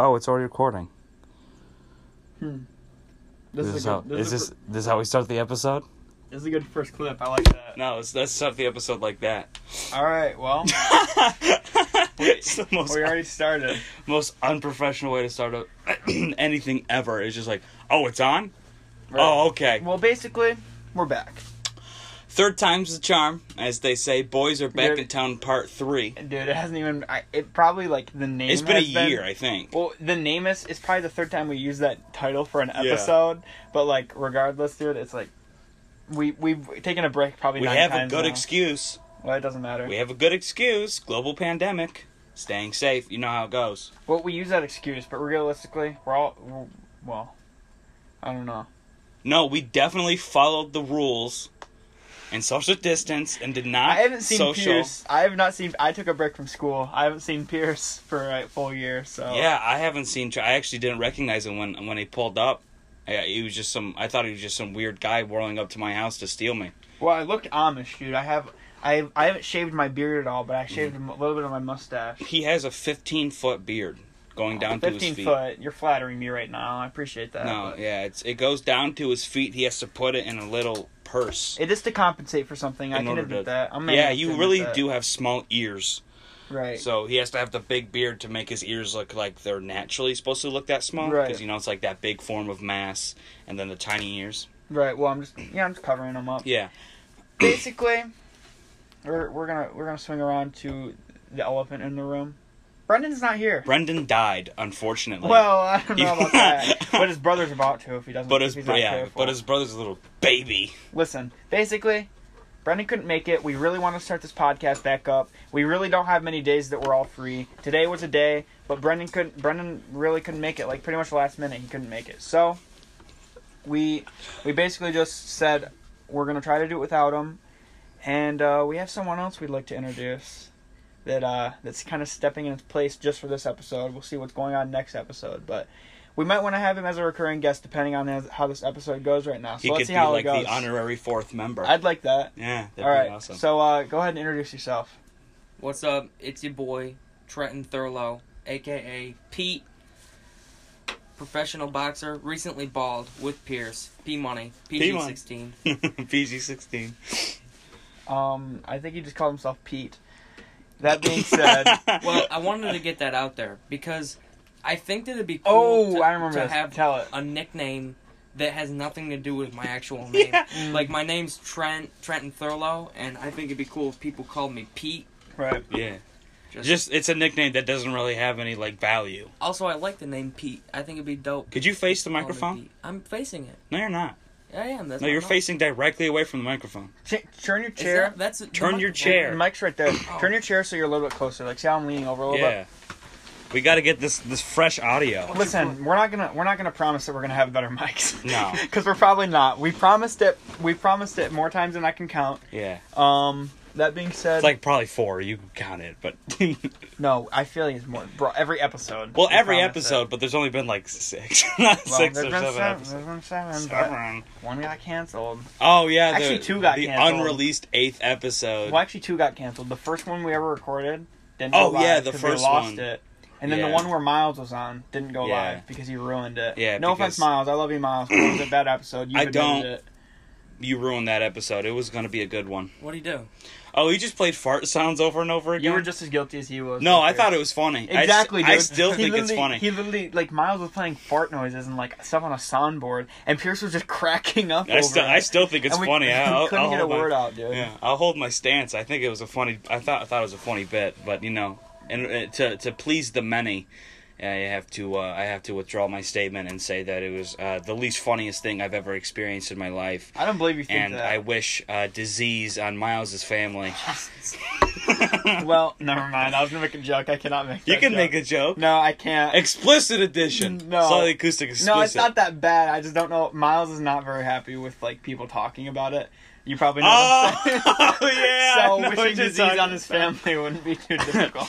Oh, it's already recording. This is how we start the episode? This is a good first clip. I like that. No, let's start the episode like that. All right, well. It's the most we already started. Most unprofessional way to start anything ever. It's just like, oh, it's on? Right. Oh, okay. Well, basically, we're back. Third time's the charm, as they say. Boys are back Dude. in town, part 3. Dude, it hasn't even... it probably, like, the name It's been a has year, I think. Well, the name is... It's probably the third time we used that title for an Yeah. episode. But, like, regardless, dude, it's like... We've taken a break probably We 9 have times a good now. excuse. Well, it doesn't matter. We have a good excuse. Global pandemic. Staying safe. You know how it goes. Well, we use that excuse, but realistically, well, I don't know. No, we definitely followed the rules and social distance and did not I haven't seen social. Pierce. I have not seen... I took a break from school. I haven't seen Pierce for a full year, so... Yeah, I haven't seen... I actually didn't recognize him when he pulled up. He was just I thought he was just some weird guy rolling up to my house to steal me. Well, I looked Amish, dude. I haven't shaved my beard at all, but I shaved a little bit of my mustache. He has a 15-foot beard going down to his 15 feet. foot. You're flattering me right now. I appreciate that. No, but yeah, it goes down to his feet. He has to put it in a little purse. it is to compensate for something. I in can order admit to- that. Yeah, you really do have small ears. Right. So he has to have the big beard to make his ears look like they're naturally supposed to look that small. Right. Because, it's like that big form of mass and then the tiny ears. Right. Well, I'm just covering them up. Yeah. Basically, we're gonna swing around to the elephant in the room. Brendan's not here. Brendan died, unfortunately. Well, I don't know about that, but his brother's about to if he doesn't. But if he's not careful. but his brother's a little baby. Listen, basically, Brendan couldn't make it. We really want to start this podcast back up. We really don't have many days that we're all free. Today was a day, but Brendan really couldn't make it. Like, pretty much last minute, he couldn't make it. So, we basically just said we're going to try to do it without him. And we have someone else we'd like to introduce that's kind of stepping in its place just for this episode. We'll see what's going on next episode, but we might want to have him as a recurring guest depending on how this episode goes right now. So He let's could see be how like it goes. the honorary 4th member. I'd like that. Yeah, that'd All right, be awesome. so go ahead and introduce yourself. What's up? It's your boy, Trenton Thurlow, a.k.a. Pete. Professional boxer, recently bald with Pierce. P-Money. PG-16. PG-16. I think he just called himself Pete. That being said... Well, I wanted to get that out there because I think that it'd be cool I remember to this. have Tell it. a nickname that has nothing to do with my actual name. Yeah. Like, my name's Trenton Thurlow, and I think it'd be cool if people called me Pete. Right. Yeah. Just it's a nickname that doesn't really have any, value. Also, I like the name Pete. I think it'd be dope. Could you face the Call me microphone? Pete. I'm facing it. No, you're not. Yeah, I am. That's No, what you're I'm facing directly away from the microphone. Turn your Is chair. Turn your The chair. mic's right there. Turn your chair so you're a little bit closer. Like, see how I'm leaning over a little Yeah. We got to get this fresh audio. bit? Listen, we're not gonna promise that we're gonna have better mics. No. Because we're probably not. We promised it more times than I can count. Yeah. That being said... It's probably 4. You can count it, but... No, I feel like it's more. Bro, every episode. Well, we every promised episode, it. but there's only been 6. Not Well, 6 or there's 7 been episodes. There's been 7, 7. but one got canceled. Oh, yeah. Actually, 2 got the canceled. unreleased 8th episode. Well, actually, 2 got canceled. The first one we ever recorded didn't Oh, go live yeah, the 'cause first we lost one. it. And then Yeah. the one where Miles was on didn't go Yeah. live because he ruined it. Yeah, no offense, because- Miles. I love you, Miles. But it was a bad episode. You I admitted don't. it. You ruined that episode. It was going to be a good one. What'd he do? Oh, he just played fart sounds over and over again? You were just as guilty as he was. No, right I there. thought it was funny. Exactly, I dude. still He think it's literally- funny. He literally, Miles was playing fart noises and, stuff on a soundboard, and Pierce was just cracking up over I it. still think it's And we funny. we I'll couldn't get a hold my- word out, dude. Yeah, I'll hold my stance. I think it was a funny... I thought it was a funny bit, but, and to please the many... I have to withdraw my statement and say that it was the least funniest thing I've ever experienced in my life. I don't believe you think And that. I wish disease on Miles's family. Well, never mind. I was gonna make a joke. I cannot make. You that can joke. make a joke. No, I can't. Explicit edition. No. Slightly acoustic explicit. No, it's not that bad. I just don't know. Miles is not very happy with people talking about it. You probably know. what I'm saying. Oh, yeah. I So know wishing what you're disease talking on his about. family wouldn't be too difficult.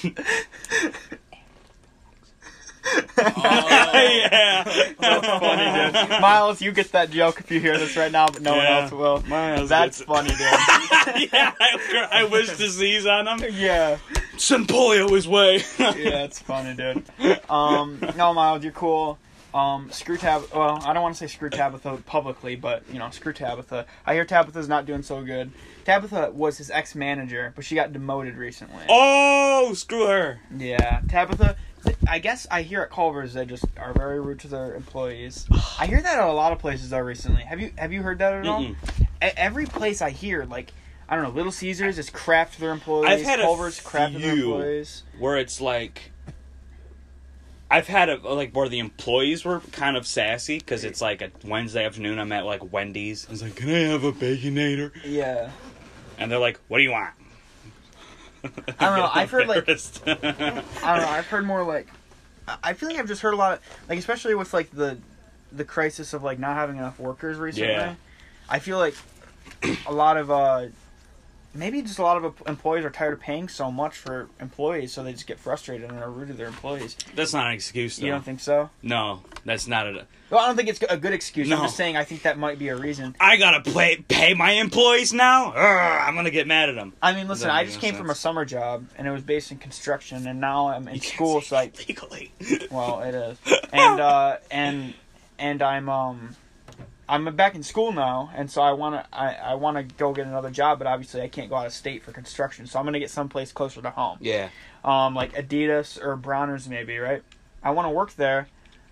Yeah. That's funny, dude. Miles, you get that joke if you hear this right now, but no one Yeah. else will. Miles That's gets it. funny, dude. Yeah, I wish disease on him. Yeah. Send polio his way. Yeah, it's funny, dude. No, Miles, you're cool. Screw Tabitha. Well, I don't want to say screw Tabitha publicly, but screw Tabitha. I hear Tabitha's not doing so good. Tabitha was his ex-manager, but she got demoted recently. Oh, screw her. Yeah, Tabitha. I guess I hear at Culver's they just are very rude to their employees. I hear that at a lot of places though recently. Have you heard that at all? Every place I hear, like, I don't know, Little Caesars is crap to their employees. I've had Culver's crap to their few employees. where it's like, I've had where the employees were kind of sassy because it's like a Wednesday afternoon. I'm at like Wendy's. I was like, "Can I have a Baconator?" Yeah. And they're like, "What do you want?" I don't know. I've heard like I I don't know. I've heard more like I feel like I've just heard a lot of like especially with like the crisis of like not having enough workers recently. Yeah. I feel like a lot of maybe just a lot of employees are tired of paying so much for employees, so they just get frustrated and are rude to their employees. That's not an excuse, though. You don't think so? No, that's not it. Well, I don't think it's a good excuse. No. I'm just saying I think that might be a reason. I gotta pay my employees now? I'm gonna get mad at them. I mean, listen, Doesn't I make just no came sense. from a summer job, and it was based in construction, and now I'm in school, so I... Legally. Well, it is. And I'm back in school now, and so I wanna go get another job, but obviously I can't go out of state for construction, so I'm gonna get someplace closer to home. Yeah. Like Adidas or Bronner's maybe, right? I want to work there.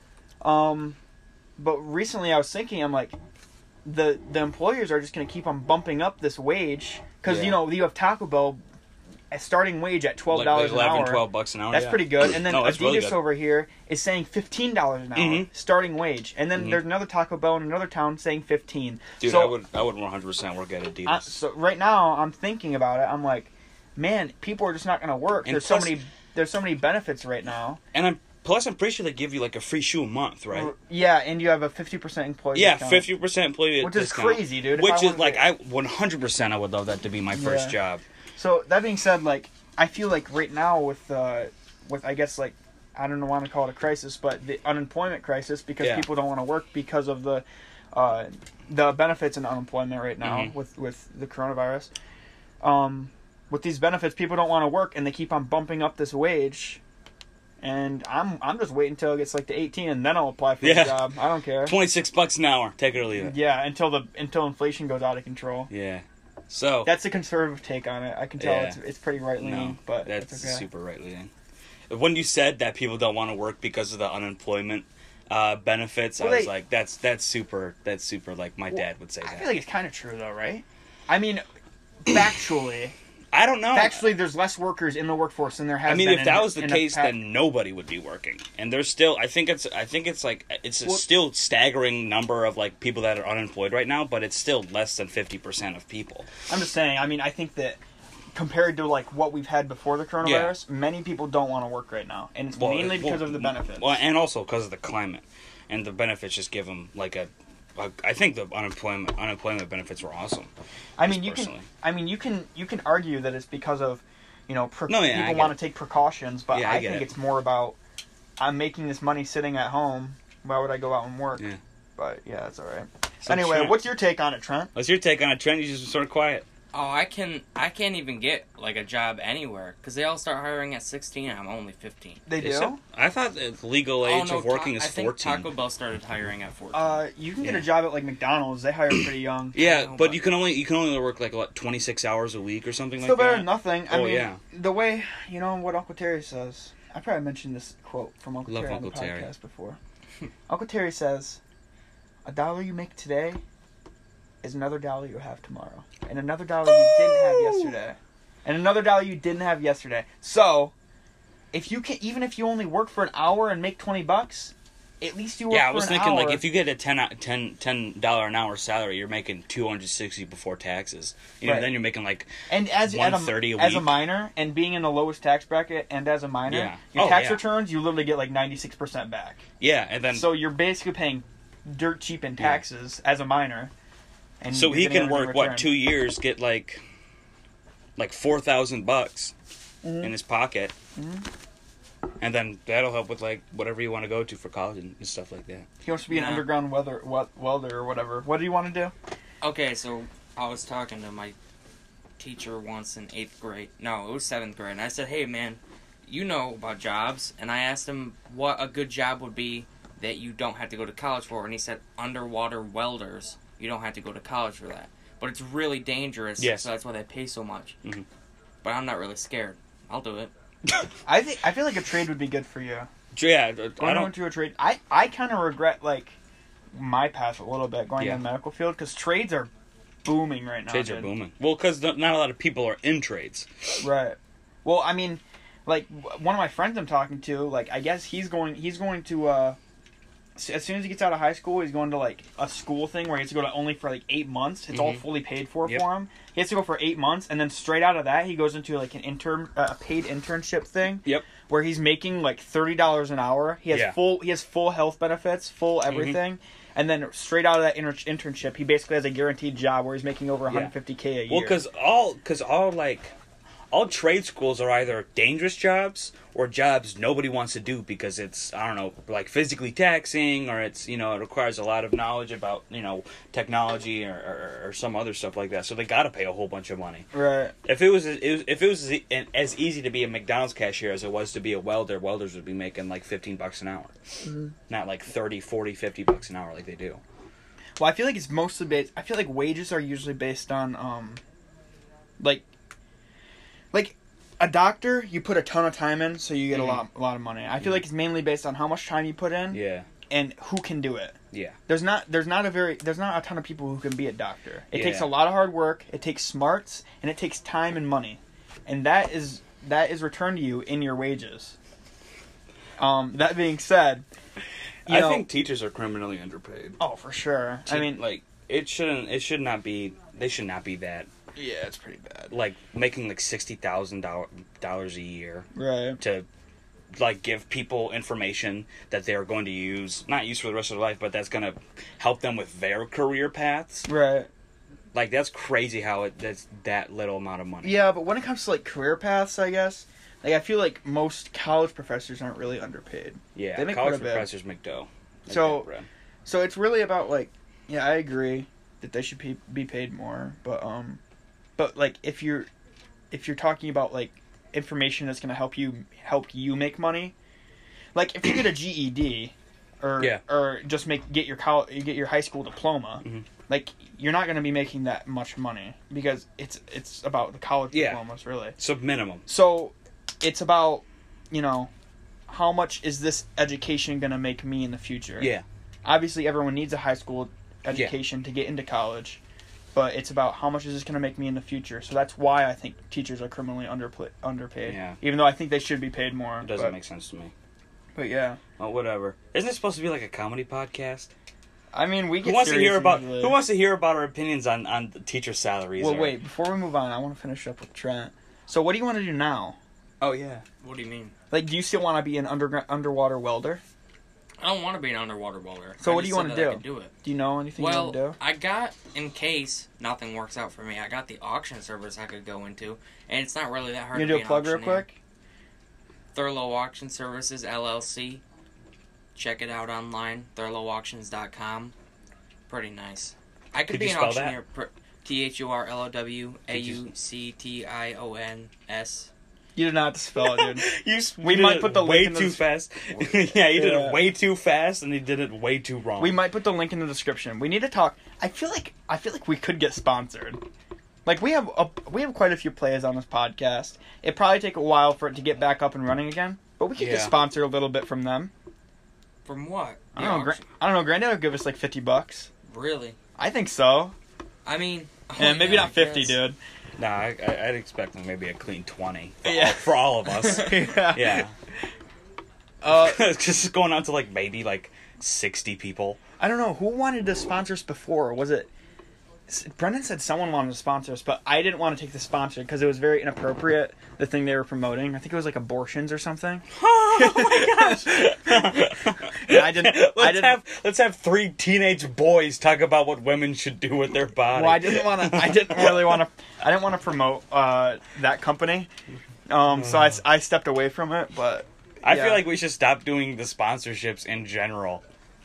But recently I was thinking, I'm like, the employers are just gonna keep on bumping up this wage because you have Taco Bell. A starting wage at $12 like an hour. $12 an hour. That's pretty good. And then No, that's Adidas really good. over here is saying $15 an hour starting wage. And then there's another Taco Bell in another town saying $15. Dude, so, I would 100% work at Adidas. so right now I'm thinking about it. I'm like, man, people are just not going to work. And There's so many benefits right now. And I'm pretty sure they give you like a free shoe a month, right? Yeah, and you have a 50% employee Yeah, discount. 50% employee Which is discount. crazy, dude. If Which I is wanted like to- I 100% I would love that to be my first job. So that being said, like I feel like right now with I guess like I don't want to call it a crisis, but the unemployment crisis because people don't want to work because of the benefits in unemployment right now with the coronavirus. With these benefits, people don't want to work and they keep on bumping up this wage. And I'm just waiting until it gets like to 18 and then I'll apply for the job. I don't care. $26 an hour, take it or leave it. Yeah, until inflation goes out of control. Yeah. So That's a conservative take on it. I can tell Yeah. it's pretty right leaning, no, but that's it's okay. super right leaning. When you said that people don't want to work because of the unemployment benefits, Well, I was like, that's super like my dad would say I that. feel like it's kind of true though, right? I mean, factually, I don't know. there's less workers in the workforce than there has. I mean, been if that was the in case, past- then nobody would be working. And there's still, I think it's a still staggering number of like people that are unemployed right now, but it's still less than 50% of people. I'm just saying. I mean, I think that compared to like what we've had before the coronavirus, many people don't want to work right now, and it's mainly because of the benefits. Well, and also because of the climate, and the benefits just give them like I think the unemployment benefits were awesome. I mean, personally. you can argue that it's because of, people I want get to take precautions, but Yeah, I I get think it. it's more about I'm making this money sitting at home. Why would I go out and work? Yeah. But yeah, that's all right. So, Anyway, Trent, what's your take on it, Trent? what's your take on it, Trent? You just sort of quiet. Oh, I can't even get like a job anywhere because they all start hiring at 16. And I'm only 15. They Is do. it? I thought the legal age of working is I think 14. Taco Bell started hiring at 14. You can get Yeah. a job at like McDonald's. They hire pretty young. Yeah, know, but but- you can only work like what 26 hours a week or something Still like better that. than nothing. I Oh, mean, yeah. the way what Uncle Terry says. I probably mentioned this quote from Uncle Love Terry Uncle on the Terry. podcast before. Uncle Terry says, $1 you make today is another $1 you have tomorrow, and another $1 you didn't have yesterday, and another $1 you didn't have yesterday. So, if you can, even if you only work for an hour and make $20, at least you work Yeah, I for was an thinking hour. like if you get a $10 an hour salary, you're making $260 before taxes. Right. Then you're making like And as $130 a as a week. minor and being in the lowest tax bracket and as a minor, Yeah. your Oh, tax yeah. returns you literally get like 96% back. and then So you're basically paying dirt cheap in taxes as a minor. And so you're he getting can a work what return. 2 years, get like $4,000 in his pocket, and then that'll help with like whatever you want to go to for college and stuff like that. He wants to be an Nah. underground welder or whatever. What do you want to do? Okay, so I was talking to my teacher once in 8th grade. No, it was 7th grade. And I said, hey, man, you know about jobs. And I asked him what a good job would be that you don't have to go to college for. And he said, underwater welders. You don't have to go to college for that. But it's really dangerous, Yes. so that's why they pay so much. Mhm. But I'm not really scared. I'll do it. I feel like a trade would be good for you. Yeah, I Going don't. into a trade, I kind of regret like my path a little bit going Yeah. in the medical field because trades are booming right now. Trades are dude. booming. Well, because not a lot of people are in trades. Right. Well, I mean, like one of my friends I'm talking to, like I guess he's going to as soon as he gets out of high school, he's going to like a school thing where he has to go to only for like 8 months. It's all Mhm. fully paid for Yep. him. He has to go for 8 months, and then straight out of that, he goes into like a paid internship thing. Yep. Where he's making like $30 an hour. He has Yeah. full health benefits, full everything. And then straight out of that internship, he basically has a guaranteed job where he's making over 150K a year. Well, because all trade schools are either dangerous jobs or jobs nobody wants to do because it's, I don't know, like physically taxing, or it's, it requires a lot of knowledge about, technology or some other stuff like that. So they got to pay a whole bunch of money. Right. If it was as easy to be a McDonald's cashier as it was to be a welder, welders would be making like $15 an hour. Mm-hmm. Not like 30, 40, $50 an hour like they do. Well, I feel like it's mostly based. I feel like wages are usually based on, like a doctor. You put a ton of time in, so you get a lot of money. I feel like it's mainly based on how much time you put in, Yeah. and who can do it. Yeah. There's not a ton of people who can be a doctor. It takes Yeah. a lot of hard work. It takes smarts, and it takes time and money, and that is returned to you in your wages. That being said, I think teachers are criminally underpaid. oh, for sure. I mean, like they should not be that, yeah, it's pretty bad. like making like $60,000 a year Right. to like give people information that they're going to not use for the rest of their life, but that's going to help them with their career paths. Right. Like that's crazy how that's that little amount of money. Yeah, but when it comes to like career paths, I guess, like I feel like most college professors aren't really underpaid. Yeah, They make college quite a bit. professors make dough. Like So- that bread. So it's really about like, yeah, I agree that they should be paid more, but like if you're talking about like information that's gonna help you make money, like if you get a GED or just get your high school diploma, Mhm. like you're not gonna be making that much money because it's about the college Yeah. diplomas really. So minimum. So it's about, how much is this education going to make me in the future? Yeah. Obviously, everyone needs a high school education to get into college, but it's about how much is this going to make me in the future. So that's why I think teachers are criminally underpaid. Yeah. Even though I think they should be paid more. It doesn't make sense to me. But yeah. Well, whatever. Isn't it supposed to be like a comedy podcast? I mean, we get Who wants to hear about usually. Who wants to hear about our opinions on the teacher salaries? Well, or- wait. Before we move on, I want to finish up with Trent. So what do you want to do now? Oh yeah. What do you mean? Like, do you still want to be an underwater welder? I don't want to be an underwater welder. So I what do just you said wanna that I do? could do it. Do you know anything you Well, want to do? I got, in case nothing works out for me, I got the auction service I could go into, and it's not really that hard You to do be a an plug real auctioneer. quick? Thurlow Auction Services, LLC. Check it out online, thurlowauctions.com. Pretty nice. I could Could be you an spell that? auctioneer. THURLOWAUCTIONS. You did not have to spell it, dude. We might did put it the way link in the too fast. Yeah, you did Yeah. it way too fast, and he did it way too wrong. We might put the link in the description. We need to talk. I feel like we could get sponsored. Like we have quite a few players on this podcast. It'd probably take a while for it to get back up and running again, but we could get Yeah. sponsored a little bit from them. From what? I don't know. I don't know. Granddad would give us like $50. Really? I think so. I mean... And maybe yeah, not I 50, guess. dude. Nah, I'd expect like maybe a clean 20. For Yeah. all of us. Yeah. Yeah. Uh, Just going out to like maybe like 60 people. I don't know who wanted to sponsor us before. Was it? Brendan said someone wanted to sponsor us, but I didn't want to take the sponsor because it was very inappropriate. The thing they were promoting, I think it was like abortions or something. Oh my gosh! Yeah, I didn't. Let's have 3 teenage boys talk about what women should do with their body. Well, I didn't want to. I didn't want to promote that company. So I stepped away from it. But I yeah. feel like we should stop doing the sponsorships in general.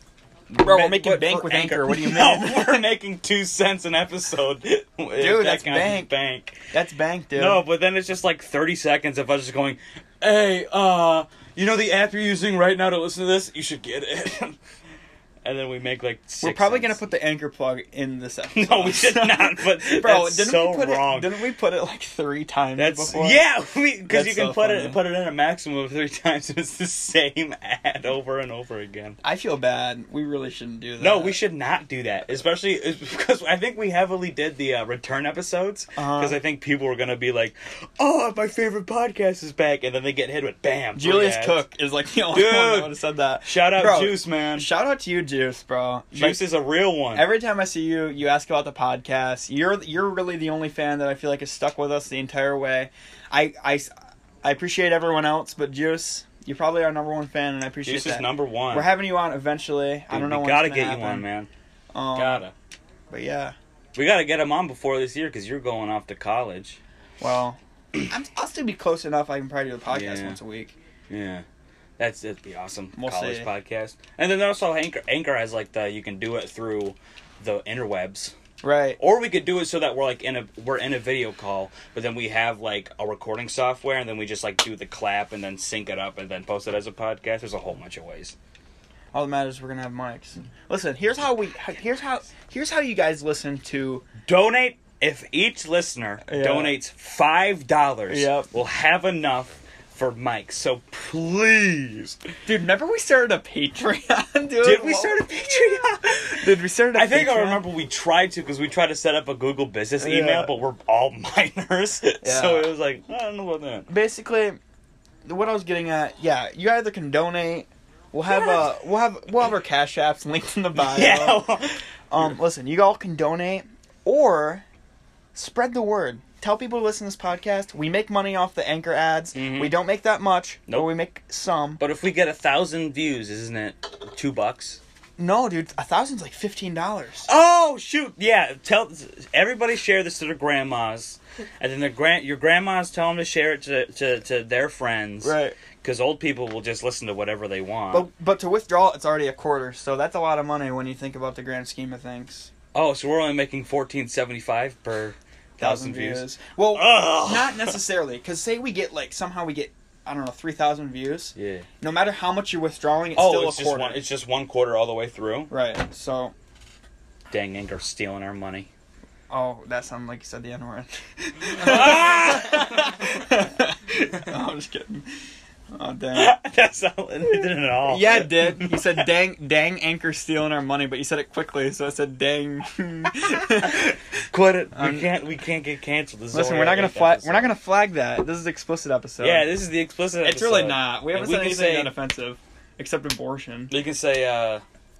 Bro, we're making bank with Anchor. What do you mean? No, we're making 2 cents an episode. Dude, that's bank. That's bank, dude. No, but then it's just like 30 seconds of us just going, hey, you know the app you're using right now to listen to this? You should get it. And then we make like 6 We're probably cents. gonna put the Anchor plug in this episode. No, we should not. But bro, that's didn't so we put wrong. Didn't we put it like 3 times That's before? yeah, because That's you can so put funny. it in a maximum of 3 times, and it's the same ad over and over again. I feel bad. We really shouldn't do that. No, we should not do that, especially because I think we heavily did the return episodes because I think people were gonna be like, "Oh, my favorite podcast is back," and then they get hit with bam. Julius 3 ads. Cook is like the only one that Dude. would have said that. Shout out Bro, Juice, man. Shout out to you, Juice, bro. Juice is a real one. Every time I see you, you ask about the podcast. You're really the only fan that I feel like has stuck with us the entire way. I appreciate everyone else, but Juice, you're probably our number 1 fan, and I appreciate Juice that. is number 1. We're having you on eventually. I don't know we when gotta it's gonna get you happen. on, man. Gotta. But yeah, We gotta get him on before this year because you're going off to college. well, I'll still be close enough. I can probably do the podcast Yeah. once a week. Yeah. That'd be awesome. We'll College see. podcast. And then also Anchor has like you can do it through the interwebs. Right. Or we could do it so that we're in a video call, but then we have like a recording software and then we just like do the clap and then sync it up and then post it as a podcast. There's a whole bunch of ways. All that matters is we're gonna have mics. Listen, here's how you guys listen to. Donate if each listener donates $5. Yep. We'll have enough for mics. So please. Dude, remember we started a Patreon, dude? Did we start a Patreon? Dude, we started a I think Patreon? I remember we tried to because we tried to set up a Google Business email, Yeah. but we're all minors, so it was like I don't know about that. Basically, what I was getting at, yeah, you either can donate. We'll have our Cash Apps linked in the bio. Yeah. Listen, you all can donate or spread the word. Tell people to listen to this podcast. We make money off the Anchor ads. Mhm. We don't make that much, but Nope. we make some. But if we get 1,000 views, isn't it $2? No, dude, 1,000's like $15. Oh shoot! Yeah, tell everybody share this to their grandmas, and then your grandmas tell them to share it to their friends, Right. Because old people will just listen to whatever they want. But to withdraw, it's already a quarter, so that's a lot of money when you think about the grand scheme of things. Oh, so we're only making $14.75 per 1,000 views. Well, Ugh. not necessarily, because say we get somehow we get 3,000 views. Yeah. No matter how much you're withdrawing, it's still it's a quarter. it's just one quarter all the way through. Right. So, Dang, Anchor stealing our money. oh, that sounded like you said the N word. No, I'm just kidding. Oh dang. That's not it didn't at all. Yeah, it did. You said dang Anchor stealing our money, but you said it quickly, so I said dang. Quit it. We can't get canceled. This is Listen, only we're not our gonna eighth flag. episode. We're not gonna flag that. This is the explicit episode. Yeah, this is the explicit episode. It's really not. We haven't And said can anything say, that offensive, except abortion. We can say,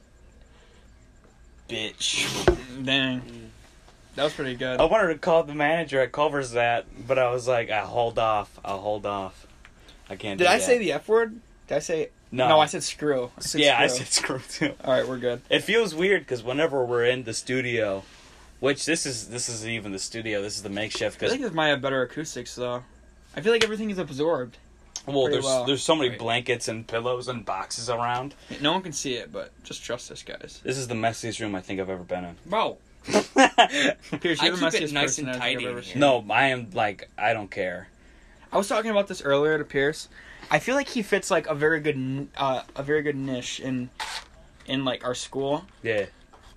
bitch. Dang, that was pretty good. I wanted to call the manager at Culver's that, but I was like, I'll hold off. I can't. Did do I that. say the F word? Did I say? No. I said screw. I screw. said screw too. All right, we're good. It feels weird because whenever we're in the studio, which this isn't even the studio. This is the makeshift. I Because think this might have better acoustics though. I feel like everything is absorbed. pretty well. there's so many Right. blankets and pillows and boxes around. No one can see it, but just trust us, guys. This is the messiest room I think I've ever been in. Bro, Pierce, I you're the keep it messiest nice and person tidy I've in ever here. seen. No, I am like I don't care. I was talking about this earlier to Pierce. I feel like he fits like a very good niche in like our school. Yeah.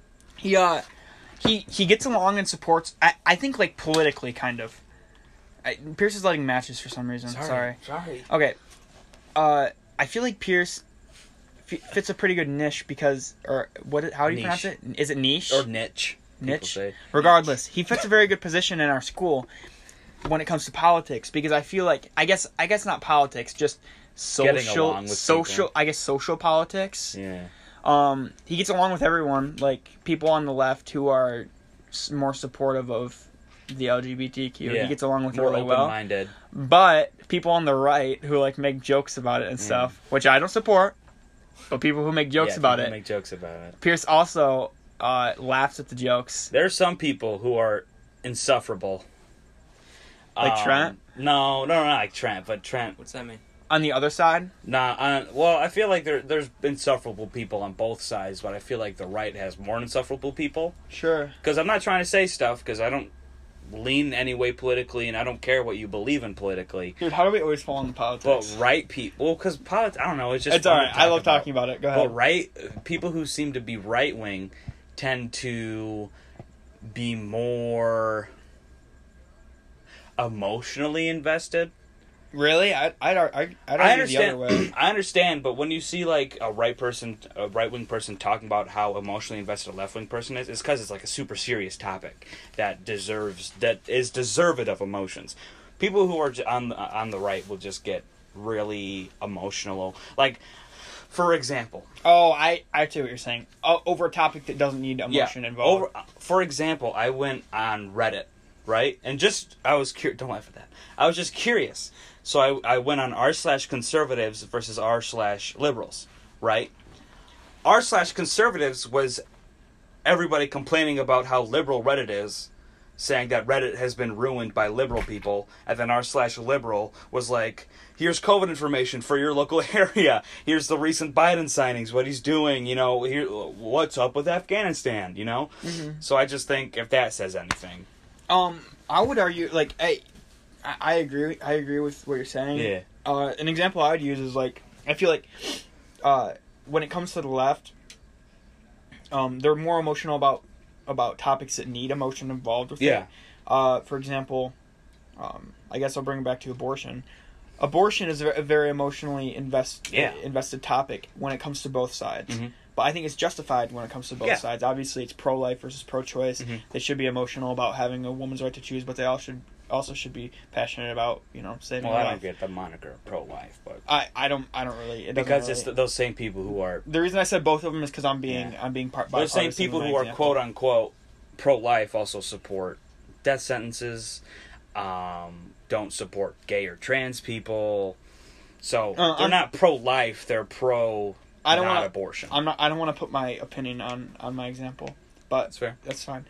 He gets along and supports. I think like politically kind of. Pierce is lighting matches for some reason. Sorry. Okay. I feel like Pierce fits a pretty good niche because, or what? How do you pronounce it? Is it niche Or niche. people Niche. say. Regardless, he fits a very good position in our school when it comes to politics because I feel like I guess not politics, just Getting social along with social people. I guess social politics. Yeah. He gets along with everyone, like people on the left who are more supportive of the LGBTQ. Yeah. He gets along with More really well. open-minded. But people on the right who like make jokes about it and stuff, which I don't support, but people who make jokes about people it. Make jokes about it. Pierce also laughs at the jokes. There are some people who are insufferable. Like Trent? No, not like Trent, but Trent. What's that mean? On the other side? Well, I feel like there's insufferable people on both sides, but I feel like the right has more insufferable people. Sure. Because I'm not trying to say stuff, because I don't lean any way politically, and I don't care what you believe in politically. Dude, how do we always fall into politics? But right people... Well, because politics... I don't know, it's just... It's alright, I love talking about it. Go ahead. But people who seem to be right-wing tend to be more emotionally invested. Really? I'd argue the other way. I understand, but when you see like a right-wing person talking about how emotionally invested a left-wing person is, it's because it's like a super serious topic that is deserved of emotions. People who are on the right will just get really emotional. Like, for example. Oh, I see what you're saying. Over a topic that doesn't need emotion involved. For example, I went on Reddit, right? And I was curious. Don't laugh at that. I was just curious. So I went on r/conservatives versus r/liberals, right? r/conservatives was everybody complaining about how liberal Reddit is, saying that Reddit has been ruined by liberal people, and then r/liberal was like, here's COVID information for your local area, here's the recent Biden signings, what he's doing, here, what's up with Afghanistan, Mm-hmm. So I just think if that says anything. I would argue, like, I agree with what you're saying. Yeah. An example I would use is, like, I feel like when it comes to the left, they're more emotional about topics that need emotion involved with it. For example, I guess I'll bring it back to abortion. Abortion is a very emotionally invested topic when it comes to both sides. Mm-hmm. But I think it's justified when it comes to both sides. Obviously, it's pro-life versus pro-choice. Mm-hmm. They should be emotional about having a woman's right to choose, but they also should be passionate about, saving life. Well, I don't get the moniker pro-life, but I don't really. Because it's those same people who are... The reason I said both of them is because I'm being Those same people who are quote-unquote pro-life also support death sentences, don't support gay or trans people. So they're not pro-life, they're pro-not-abortion. I don't want to put my opinion on my example, but that's fair. That's fine.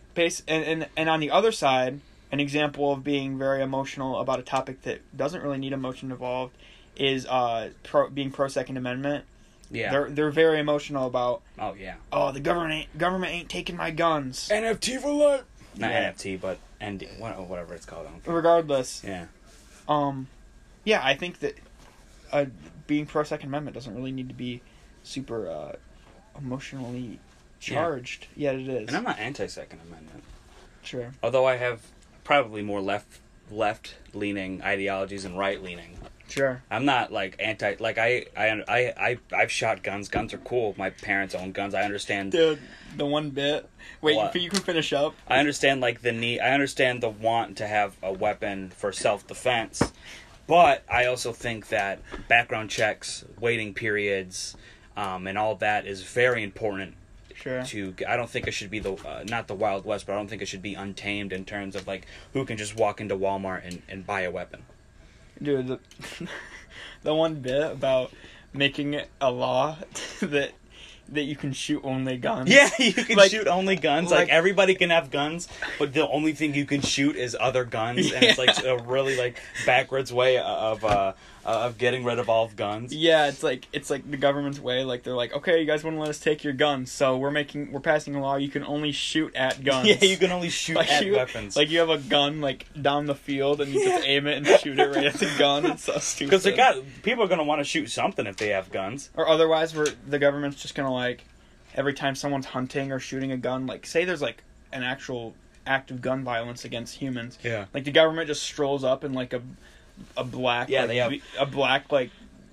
And on the other side, an example of being very emotional about a topic that doesn't really need emotion involved is being pro Second Amendment. Yeah, they're very emotional about. Oh yeah. Oh, the government ain't taking my guns. NFT for life. Not NFT, but whatever it's called. Regardless. Yeah. Yeah, I think that being pro Second Amendment doesn't really need to be super emotionally charged. Yeah. Yet it is. And I'm not anti-Second Amendment. Sure. Although I have probably more left-leaning ideologies and right-leaning. Sure. I'm not like anti. Like I've shot guns. Guns are cool. My parents own guns. I understand. Dude, the one bit. Wait, you can finish up. I understand like the need. I understand the want to have a weapon for self-defense, but I also think that background checks, waiting periods, and all that is very important. Sure. I don't think it should be not the Wild West, but I don't think it should be untamed in terms of like who can just walk into Walmart and buy a weapon. Dude, the one bit about making it a law that you can shoot only guns. Yeah, you can shoot only guns. Like everybody can have guns, but the only thing you can shoot is other guns, and it's like a really like backwards way of getting rid of all guns. Yeah, it's like the government's way. Like they're like, okay, you guys want to let us take your guns, so we're passing a law you can only shoot at guns. Yeah, you can only shoot at weapons. Like you have a gun like down the field, and you just aim it and shoot it right at the gun. It's so stupid. Because people are gonna want to shoot something if they have guns. Or otherwise, the government's just gonna like every time someone's hunting or shooting a gun, like say there's like an actual act of gun violence against humans. Yeah. Like the government just strolls up in like a black a black like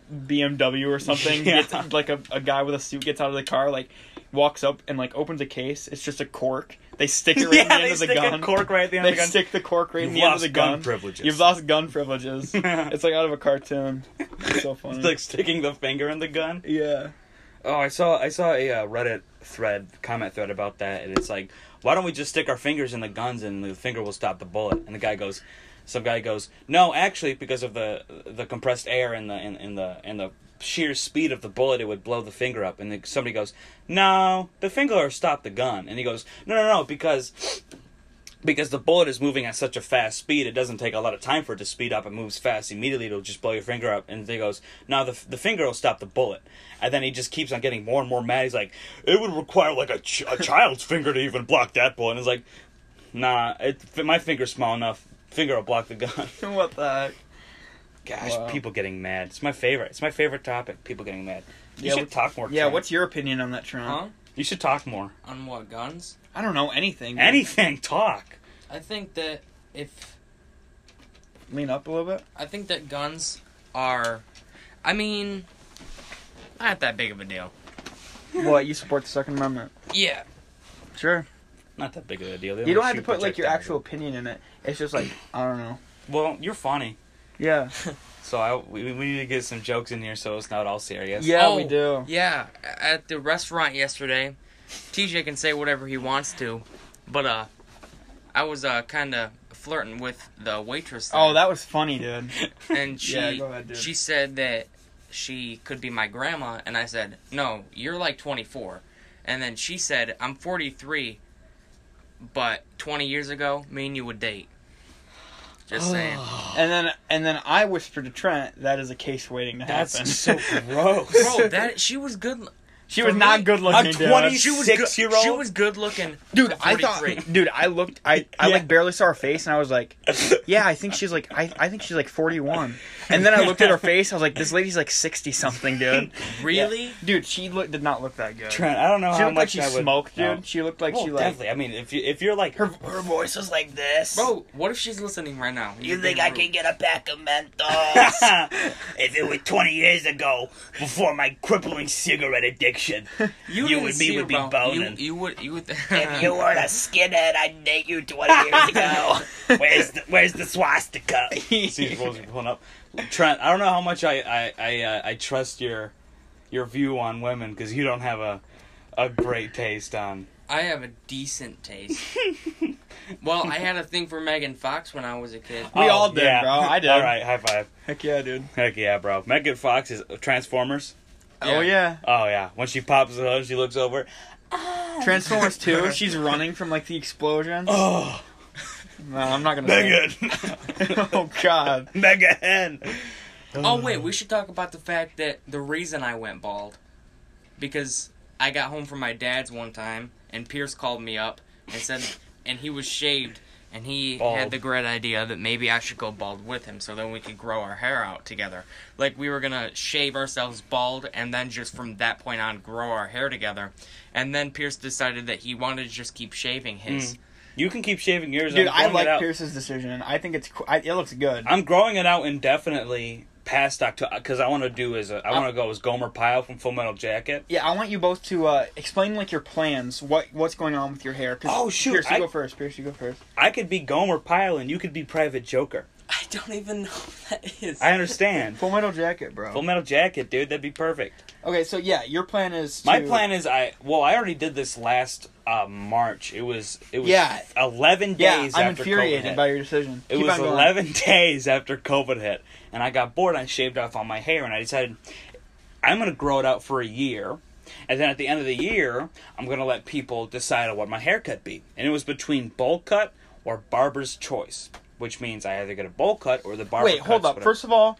BMW or something. Yeah. Gets, like a guy with a suit gets out of the car, like walks up and like opens a case. It's just a cork. They stick it right in the end of the gun. They stick a cork right at the end of the gun. They stick the cork right in the end of the gun. You've lost gun privileges. It's like out of a cartoon. It's so funny. It's like sticking the finger in the gun. Yeah. Oh, I saw a Reddit comment thread about that, and it's like, why don't we just stick our fingers in the guns and the finger will stop the bullet? And some guy goes, no, actually, because of the compressed air and the sheer speed of the bullet, it would blow the finger up. And then somebody goes, no, the finger will stop the gun. And he goes, no, because because the bullet is moving at such a fast speed, it doesn't take a lot of time for it to speed up. It moves fast. Immediately, it'll just blow your finger up. And he goes, no, the finger will stop the bullet. And then he just keeps on getting more and more mad. He's like, it would require like a child's finger to even block that bullet. And it's like, nah, my finger's small enough. Finger will block the gun. What the heck? Gosh, Wow. people getting mad. It's my favorite. It's my favorite topic. People getting mad. You Yeah, should talk more. Yeah, Trent. what's your opinion on that, Trent? Huh? You should talk more. On what, guns? I don't know anything. dude. Anything. Talk. I think that Lean up a little bit. I think that guns are, I mean, not that big of a deal. What, you support the Second Amendment? Yeah. Sure. Not that big of a deal. You don't have to put like your actual opinion in it. It's just like, I don't know. Well, you're funny. Yeah. So we need to get some jokes in here so it's not all serious. Yeah, we do. Yeah, at the restaurant yesterday, TJ can say whatever he wants to, but I was kind of flirting with the waitress there. Oh, that was funny, dude. And she Yeah, go ahead, dude. she said that she could be my grandma, and I said, no, you're like 24. And then she said, I'm 43, but 20 years ago, me and you would date. Just saying. And then I whispered to Trent, that is a case waiting to happen. That's so gross. Bro, she was good. She for was not me, good looking, a dude. 20 She was 6-year-old? She was good looking. Dude, for I thought, 43. dude, I looked, I Yeah. like barely saw her face, and I was like, yeah, I think she's like, I think she's like 41. And then I looked at her face, I was like, this lady's like 60 something, dude. Really? Dude, she did not look that good. Trent, I don't know She how looked like much she I would... smoked, dude. No. She looked like Well, she like definitely. I mean, if you're like... her voice was like this. Bro, what if she's listening right now? You think I can get a pack of Mentos? If it were 20 years ago, before my crippling cigarette addiction, you didn't and see me her, would be bro. boning. You would. If you weren't a skinhead, I'd date you 20 years ago. Where's the swastika? See supposed to be pulling up. Trent, I don't know how much I trust your view on women because you don't have a great taste on... I have a decent taste. Well, I had a thing for Megan Fox when I was a kid. We all did, bro. I did. All right, high five. Heck yeah, dude. Heck yeah, bro. Megan Fox is Transformers. Oh yeah. Oh yeah, when she pops the hood, she looks over. Transformers 2, she's running from like the explosions. Oh, No, I'm not gonna say Megan, it. Oh god. Megan. Oh wait, we should talk about the fact that the reason I went bald, because I got home from my dad's one time and Pierce called me up and said, and he was shaved and he Bald. had the great idea that maybe I should go bald with him so then we could grow our hair out together. Like we were gonna shave ourselves bald and then just from that point on grow our hair together. And then Pierce decided that he wanted to just keep shaving his. You can keep shaving yours. Dude, I'm I growing like it out. Pierce's decision. I think it's it looks good. I'm growing it out indefinitely past October because I want to do I want to go as Gomer Pyle from Full Metal Jacket. Yeah, I want you both to explain like your plans. What's going on with your hair? 'Cause Oh, shoot, Pierce, you I- go first. Pierce, you go first. I could be Gomer Pyle and you could be Private Joker. I don't even know what that is. I understand. Full Metal Jacket, bro. Full Metal Jacket, dude, that'd be perfect. Okay, so yeah, your plan is. My plan is I already did this last March. It was Yeah. 11 Yeah, days I'm after COVID infuriated hit. by your decision. It Keep was on going. 11 days after COVID hit, and I got bored. I shaved off all my hair, and I decided I'm going to grow it out for a year, and then at the end of the year, I'm going to let people decide on what my haircut be. And it was between bowl cut or barber's choice, which means I either get a bowl cut or the barber. Wait, hold cuts, up. whatever. First of all,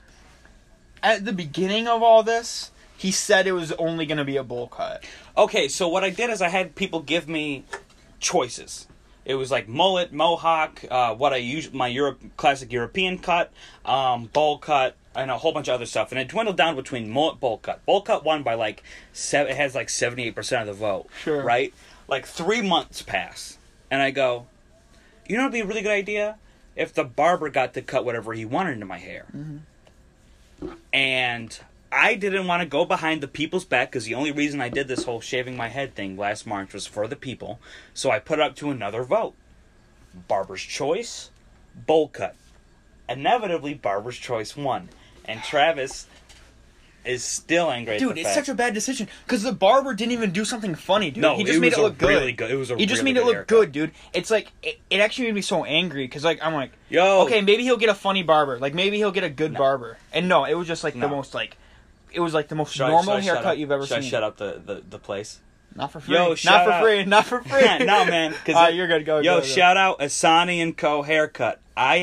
at the beginning of all this, he said it was only going to be a bowl cut. Okay, so what I did is I had people give me choices. It was like mullet, mohawk, what I use, my classic European cut, bowl cut, and a whole bunch of other stuff. And it dwindled down between mullet, bowl cut. Bowl cut won by like, it has like 78% of the vote. Sure. Right? Like 3 months pass. And I go, you know what would be a really good idea? If the barber got to cut whatever he wanted into my hair. Mm-hmm. And I didn't want to go behind the people's back because the only reason I did this whole shaving my head thing last March was for the people. So I put it up to another vote. Barber's choice, bowl cut. Inevitably, Barber's choice won. And Travis is still angry at Dude, the it's fact. such a bad decision because the barber didn't even do something funny, dude. No, he just it made was it look good. really good. It was a He just really made it good look haircut. good, dude. It's like it actually made me so angry because like I'm like, Yo, okay, maybe he'll get a funny barber, like maybe he'll get a good barber, and no, it was just like the No. most like, it was like the most should I- normal should I shut haircut up? you've ever Should seen. I shut up the place? Not for free. Yo, not shout for out. free. Not for free. No, man. 'Cause you're good. Go. Yo, go. shout out Asani and Co. Haircut.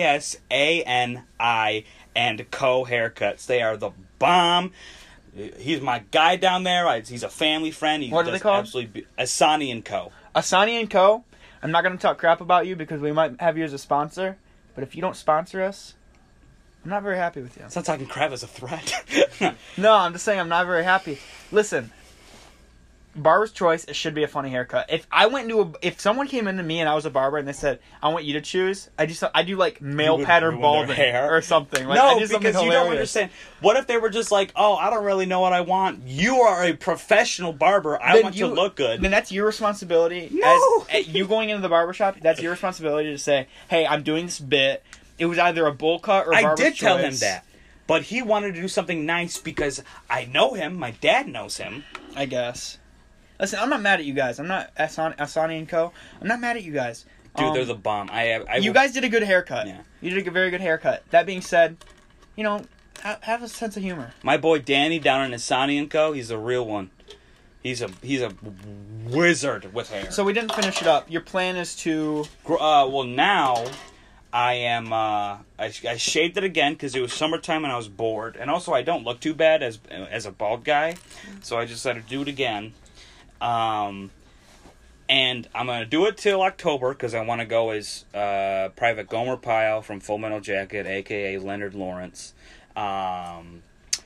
ISANI and Co. Haircuts. They are the bomb. He's my guy down there. He's a family friend. He What are they does called? Absolutely, Asani and Co. Asani and Co. I'm not going to talk crap about you because we might have you as a sponsor. But if you don't sponsor us, I'm not very happy with you. It's not talking crap as a threat. No, I'm just saying I'm not very happy. Listen, barber's choice. It should be a funny haircut. If someone came into me and I was a barber and they said I want you to choose, I do like male would pattern ruin their balding hair? or something. Like, No, I do because something you don't hilarious. understand. What if they were just like, oh, I don't really know what I want. You are a professional barber. I want to look good. Then that's your responsibility. No! As you going into the barbershop, that's your responsibility to say, hey, I'm doing this bit. It was either a bowl cut or I barber's did tell him choice. that. But he wanted to do something nice because I know him. My dad knows him. I guess. Listen, I'm not mad at you guys. I'm not Asani and Co. I'm not mad at you guys. Dude, they're the bomb. You guys did a good haircut. Yeah. You did a very good haircut. That being said, have a sense of humor. My boy Danny down in Asani and Co. He's a real one. He's a wizard with hair. So we didn't finish it up. Your plan is to... Well, now I am. I shaved it again because it was summertime and I was bored, and also I don't look too bad as a bald guy, so I just decided to do it again. And I'm gonna do it till October because I want to go as Private Gomer Pyle from Full Metal Jacket, aka Leonard Lawrence. And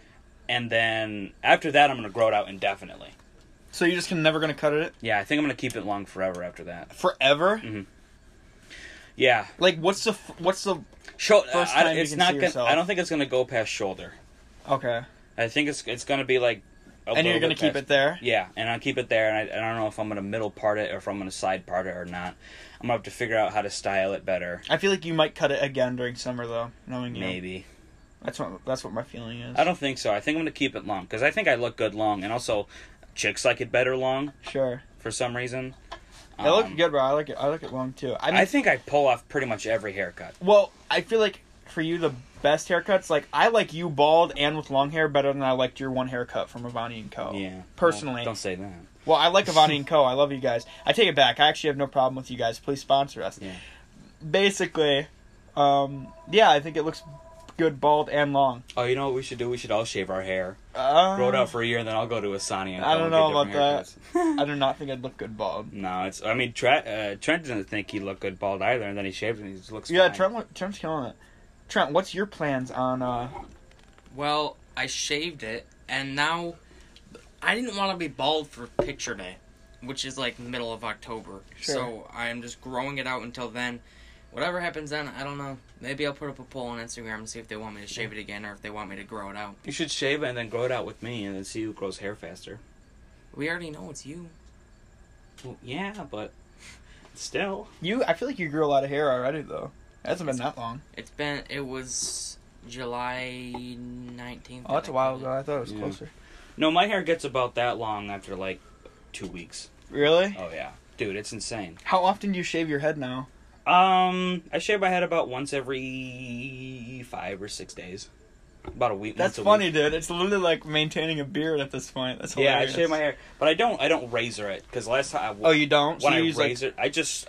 then after that, I'm gonna grow it out indefinitely. So you're just never going to cut it? Yeah, I think I'm gonna keep it long forever after that. Forever? Yeah. Like, what's the... First time you it's can not see gonna. yourself? I don't think it's gonna go past shoulder. Okay. I think it's gonna be like. And you're going to keep it there? Yeah, and I'll keep it there, and I don't know if I'm gonna middle part it or if I'm gonna side part it or not. I'm gonna have to figure out how to style it better. I feel like you might cut it again during summer, though, knowing you. Maybe. That's what my feeling is. I don't think so. I think I'm gonna keep it long because I think I look good long, and also chicks like it better long Sure. for some reason. It look good, bro. I like it long, too. I mean, I think I pull off pretty much every haircut. well, I feel like for you, the best haircuts, like, I like you bald and with long hair better than I liked your one haircut from Avani & Co. Yeah. Personally. Well, don't say that. Well, I like Avani & Co. I love you guys. I take it back. I actually have no problem with you guys. Please sponsor us. Yeah. Basically, yeah, I think it looks good bald and long. Oh, you know what we should do? We should all shave our hair. Grow it out for a year, and then I'll go to Asani and I go don't and know get about different haircuts. I do not think I'd look good bald. No, it's. I mean, Trent doesn't think he looked good bald either, and then he shaved and he just looks. Yeah, fine. Trent's killing it. Trent, what's your plans on? Well, I shaved it, and now I didn't want to be bald for picture day, which is like middle of October. Sure. So I am just growing it out until then. Whatever happens then, I don't know. Maybe I'll put up a poll on Instagram and see if they want me to shave it again or if they want me to grow it out. You should shave it and then grow it out with me, and then see who grows hair faster. We already know it's you. Well, yeah, but still. I feel like you grew a lot of hair already, though. It hasn't been that long. It was July 19th. Oh, that's a while ago. I thought it was Yeah. closer. No, my hair gets about that long after like 2 weeks. Really? Oh yeah, dude, it's insane. How often do you shave your head now? I shave my head about once every 5 or 6 days. About a week. That's once a funny, week. dude. It's literally like maintaining a beard at this point. That's Yeah, I hilarious. shave my hair, but I don't razor it because last time. Oh, you don't? When So I you use razor, I just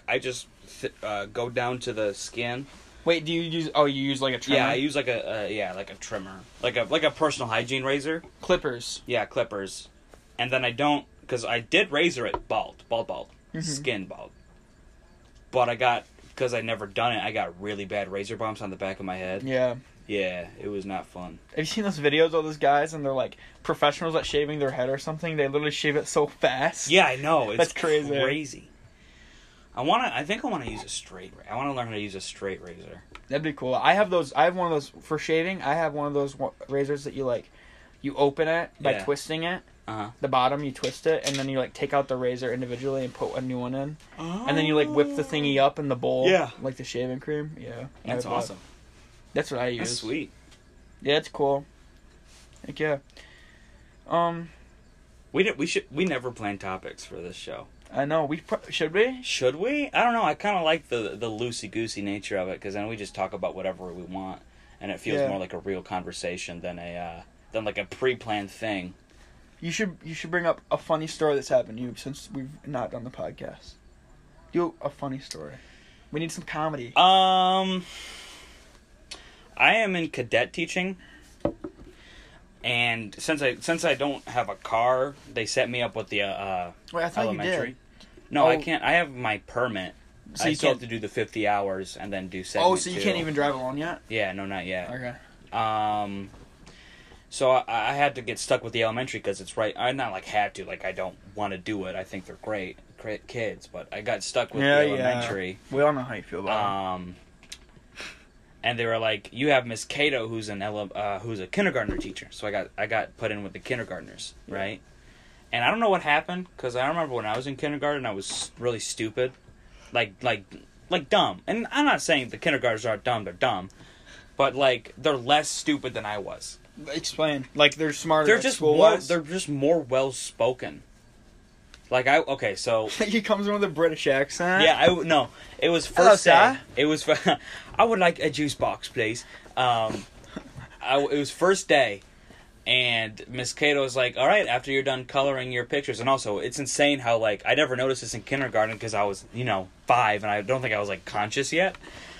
go down to the skin. Wait, do you use? Oh, you use like a trimmer? Yeah, I use like a trimmer, like a personal hygiene razor. clippers. Yeah, clippers, and then I don't because I did razor it bald, skin bald, but because I never done it, I got really bad razor bumps on the back of my head. Yeah. Yeah, it was not fun. Have you seen those videos of those guys and they're like professionals at shaving their head or something? They literally shave it so fast. Yeah, I know. It's That's crazy. Crazy. I think I want to use a straight. I want to learn how to use a straight razor. That'd be cool. I have one of those for shaving. I have one of those razors that you open it by Yeah. twisting it. Uh-huh. The bottom, you twist it, and then you take out the razor individually and put a new one in. And then you whip the thingy up in the bowl. Yeah. Like the shaving cream. Yeah. That's awesome. That's what I use. That's sweet. Yeah, it's cool. Heck yeah. We never plan topics for this show. I know. Should we? Should we? I don't know. I kind of like the loosey goosey nature of it because then we just talk about whatever we want, and it feels Yeah. more like a real conversation than like a pre-planned thing. You should bring up a funny story that's happened to you since we've not done the podcast. Do a funny story. We need some comedy. I am in cadet teaching, and since I don't have a car, they set me up with the Wait, I thought elementary. you did. No, Oh. I can't. I have my permit. So I you still can't. have to do the 50 hours and then do segment Oh, so you 2. can't even drive alone yet? Yeah, no, not yet. Okay. So I had to get stuck with the elementary because it's right. I not like had to. Like I don't want to do it. I think they're great kids, but I got stuck with the elementary. We all know how you feel about it. And they were like, "You have Miss Cato, who's who's a kindergartner teacher." So I got put in with the kindergartners, right? And I don't know what happened because I remember when I was in kindergarten, I was really stupid, like dumb. And I'm not saying the kindergartners aren't dumb; they're dumb, but like they're less stupid than I was. Explain. Like they're smarter. They're at just school more. wise? They're just more well spoken. Like so He comes in with a British accent. yeah, no, it was Hello, first day. sir. It was. I would like a juice box, please. It was first day, and Miss Cato was like, "All right, after you're done coloring your pictures." And also, it's insane how like I never noticed this in kindergarten because I was 5, and I don't think I was like conscious yet.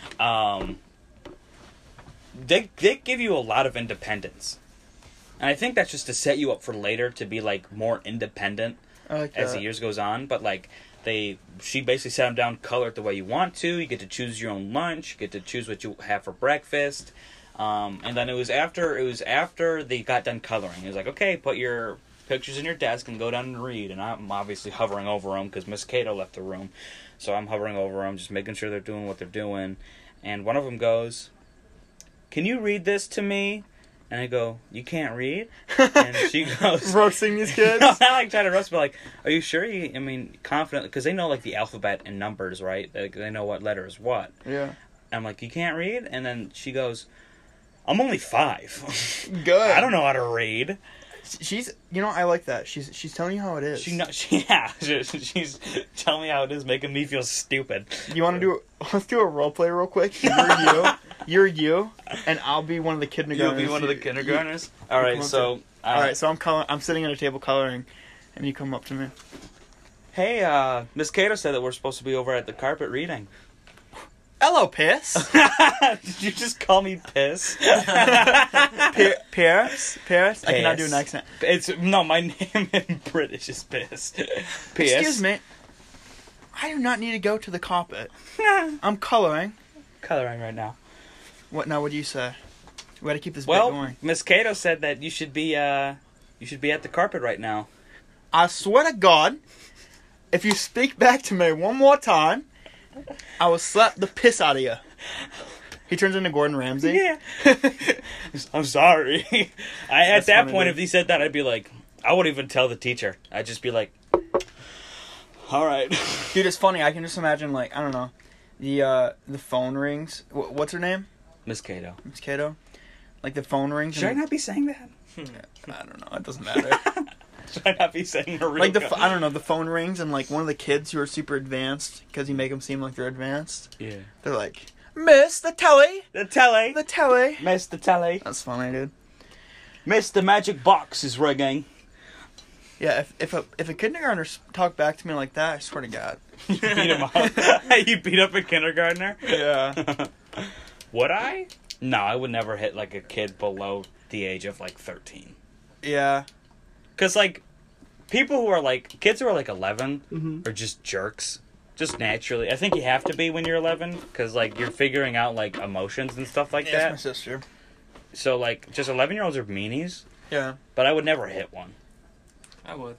They give you a lot of independence, and I think that's just to set you up for later to be like more independent. I like As that. the years goes on, but like she basically sat them down, color it the way you want to. You get to choose your own lunch. You get to choose what you have for breakfast. And then it was after they got done coloring. It was like, okay, put your pictures in your desk and go down and read. And I'm obviously hovering over them because Miss Cato left the room, so I'm hovering over them, just making sure they're doing what they're doing. And one of them goes, "Can you read this to me?" And I go, "You can't read?" And she goes, roasting these kids. no, not like trying to roast, but like, "Are you sure?" Confident, because they know like the alphabet and numbers, right? They know what letter is what. Yeah. I'm like, "You can't read?" And then she goes, "I'm only 5. Good. I don't know how to read." She's. I like that. She's telling you how it is. She's telling me how it is, making me feel stupid. You want to do? Let's do a role play real quick. You're you, and I'll be one of the kindergartners. You'll be one of the kindergartners. All right, so All right, so I'm sitting at a table coloring, and you come up to me. Hey, Miss Cato said that we're supposed to be over at the carpet reading. Hello, Piss. Did you just call me Piss? Paris. I cannot do an accent. My name in British is Piss. Piss. Excuse me. I do not need to go to the carpet. I'm coloring. Coloring right now. What now? What do you say? We got to keep this bit Well, going. Miss Cato said that you should be at the carpet right now. I swear to God, if you speak back to me one more time, I will slap the piss out of you. He turns into Gordon Ramsay. Yeah. I'm sorry. At That's that funny, point, dude. if he said that, I'd be like, I wouldn't even tell the teacher. I'd just be like, all right. Dude, it's funny. I can just imagine, like, I don't know, the phone rings. What's her name? Miss Cato. Miss Cato. Like the phone rings. Should I not be saying that? I don't know. It doesn't matter. Should I not be saying her real Like I don't know. The phone rings and like one of the kids who are super advanced because you make them seem like they're advanced. Yeah. They're like, Miss the telly. The telly. The telly. Miss the telly. That's funny, dude. Miss the magic box is ringing. Yeah, if a kindergartner talked back to me like that, I swear to God. You beat him up. You beat up a kindergartner? Yeah. Would I? No, I would never hit like a kid below the age of like 13. Yeah. Because like people who are like kids who are like 11 are just jerks. Just naturally. I think you have to be when you're 11 because like you're figuring out like emotions and stuff like Yeah, that. that's my sister. So like just 11-year-olds are meanies, Yeah. but I would never hit one. I would.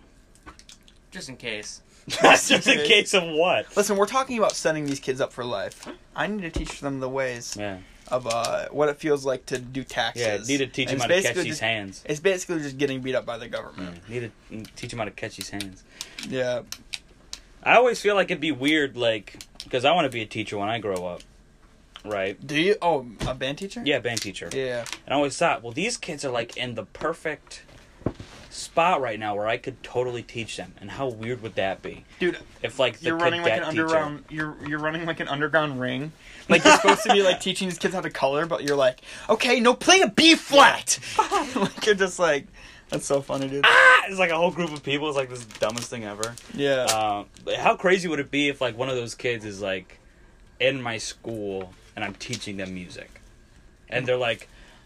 Just in case. Just in case of what? Listen, we're talking about setting these kids up for life. I need to teach them the ways Yeah. of what it feels like to do taxes. Yeah, need to teach And him it's how to catch basically these just- hands. It's basically just getting beat up by the government. Need to teach him how to catch these hands. Yeah. I always feel like it'd be weird, like, because I want to be a teacher when I grow up, right? Do you? Oh, a band teacher? Yeah, band teacher. Yeah. And I always thought, well, these kids are, like, in the perfect spot right now where I could totally teach them. And how weird would that be? Dude, If, like, the you're running like an cadet teacher... underground. You're running like an underground ring. Like you're supposed to be like teaching these kids how to color, but you're like, okay, no, play a B flat. Like you're just like, That's so funny, dude. It's like a whole group of people. It's like this dumbest thing ever. Yeah. How crazy would it be if like one of those kids is like in my school and I'm teaching them music, and they're like,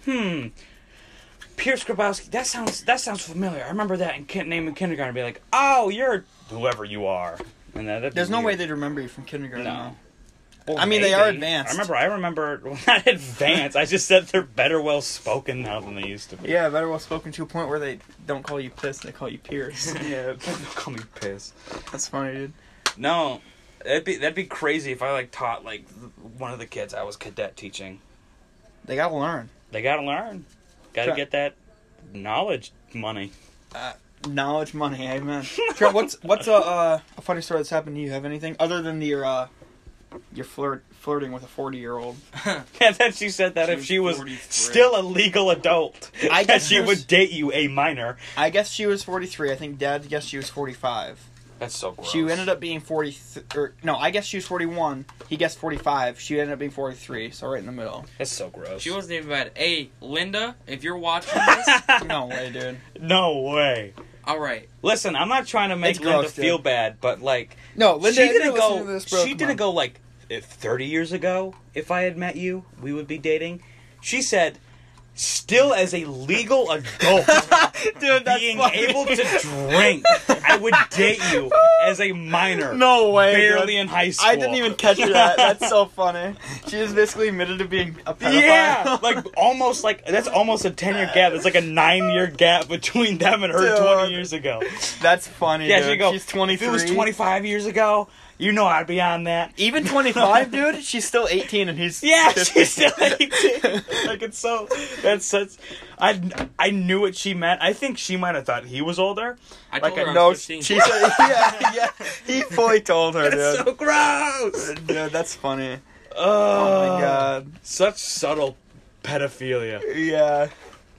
Pierce Grabowski. That sounds familiar. I remember that name in kindergarten. Be like, oh, you're whoever you are. And There's no way they'd remember you from kindergarten. No. though. Well, I mean, they are advanced. I remember, well, not advanced. I just said they're better well spoken now than they used to be. Yeah, better well spoken to a point where they don't call you Piss, they call you Pierce. Yeah, don't call me Piss. That's funny, dude. No, that'd be crazy if I like taught like one of the kids I was cadet teaching. They gotta learn. They gotta learn. Gotta Try- get that knowledge money. Knowledge, money, amen. Trent, what's a funny story that's happened to you? Have anything other than your flirting with a 40-year-old? And then she said that if she was 43. still a legal adult, I that guess she there's- would date you, a minor. I guess she was 43. I think Dad guessed she was 45. That's so gross. She ended up being 40. No, I guess she was 41. He guessed 45. She ended up being 43. So right in the middle. That's so gross. She wasn't even bad. Hey, Linda, if you're watching this, No way, dude. No way. all right. Listen, I'm not trying to make It's Linda gross, dude. feel bad, but like No, Linda. she didn't go. To this, bro. She Come didn't on. go like if 30 years ago. If I had met you, we would be dating. She said, still as a legal adult, Dude, that's being funny. able to drink, I would date you as a minor. No way, barely dude. in high school. I didn't even catch that. That's so funny. She just basically admitted to being a pedophile. Yeah, that's almost a 10-year gap. It's like a 9-year gap between them and her Dude. 20 years ago. That's funny. Yeah, dude. she go. She's 23. If it was 25 years ago, you know I'd be on that. Even 25, dude. She's still 18, and he's Yeah, 50. she's still 18. Like it's so. That's such. I knew what she meant. I think she might have thought he was older. I Like, told her I No, was she 15. said, yeah. He fully told her, That's dude. so gross. Dude, that's funny. Oh, Oh my god. Such subtle pedophilia. Yeah.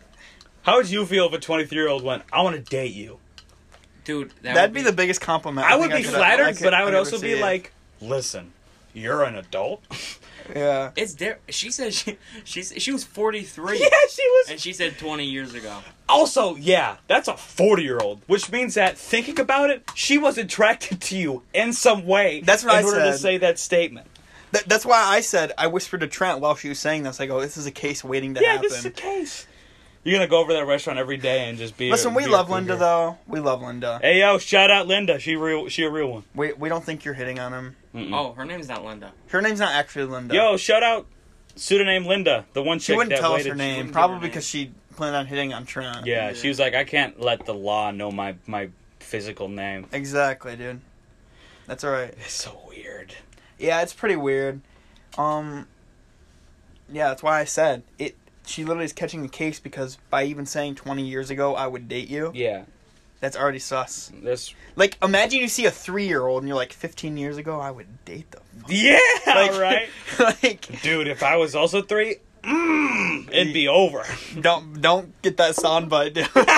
How would you feel if a 23-year-old went, "I want to date you"? Dude, That'd be the biggest compliment. I would think be could- flattered, but I could would ever also see be it. like, "Listen, you're an adult." Yeah. It's there. She said she was 43. Yeah, she was. And she said 20 years ago. Also, yeah, that's a 40-year-old, which means that, thinking about it, she was attracted to you in some way. That's what I in order to said. say that statement. That's why I said, I whispered to Trent while she was saying this, I go, this is a case waiting to Yeah, happen. this is the case. You're gonna go over to that restaurant every day and just be. Listen, we be a love cougar. Linda, though. We love Linda. Hey yo, shout out Linda. She a real one. We don't think you're hitting on him. Mm-mm. Oh, her name's not Linda. Her name's not actually Linda. Yo, shout out pseudonym Linda, the one she chick wouldn't that tell us waited. her name, wouldn't give probably her name. because she planned on hitting on Trent. Yeah, she was like, I can't let the law know my physical name. Exactly, dude. That's alright. It's so weird. Yeah, it's pretty weird. Yeah, that's why I said it. She literally is catching the case because by even saying 20 years ago I would date you, Yeah, that's already sus. this. Like, imagine you see a 3-year-old and you're like, 15 years ago I would date them. Yeah, Like, right. like, Dude, if I was also 3, it'd be over. don't get that soundbite,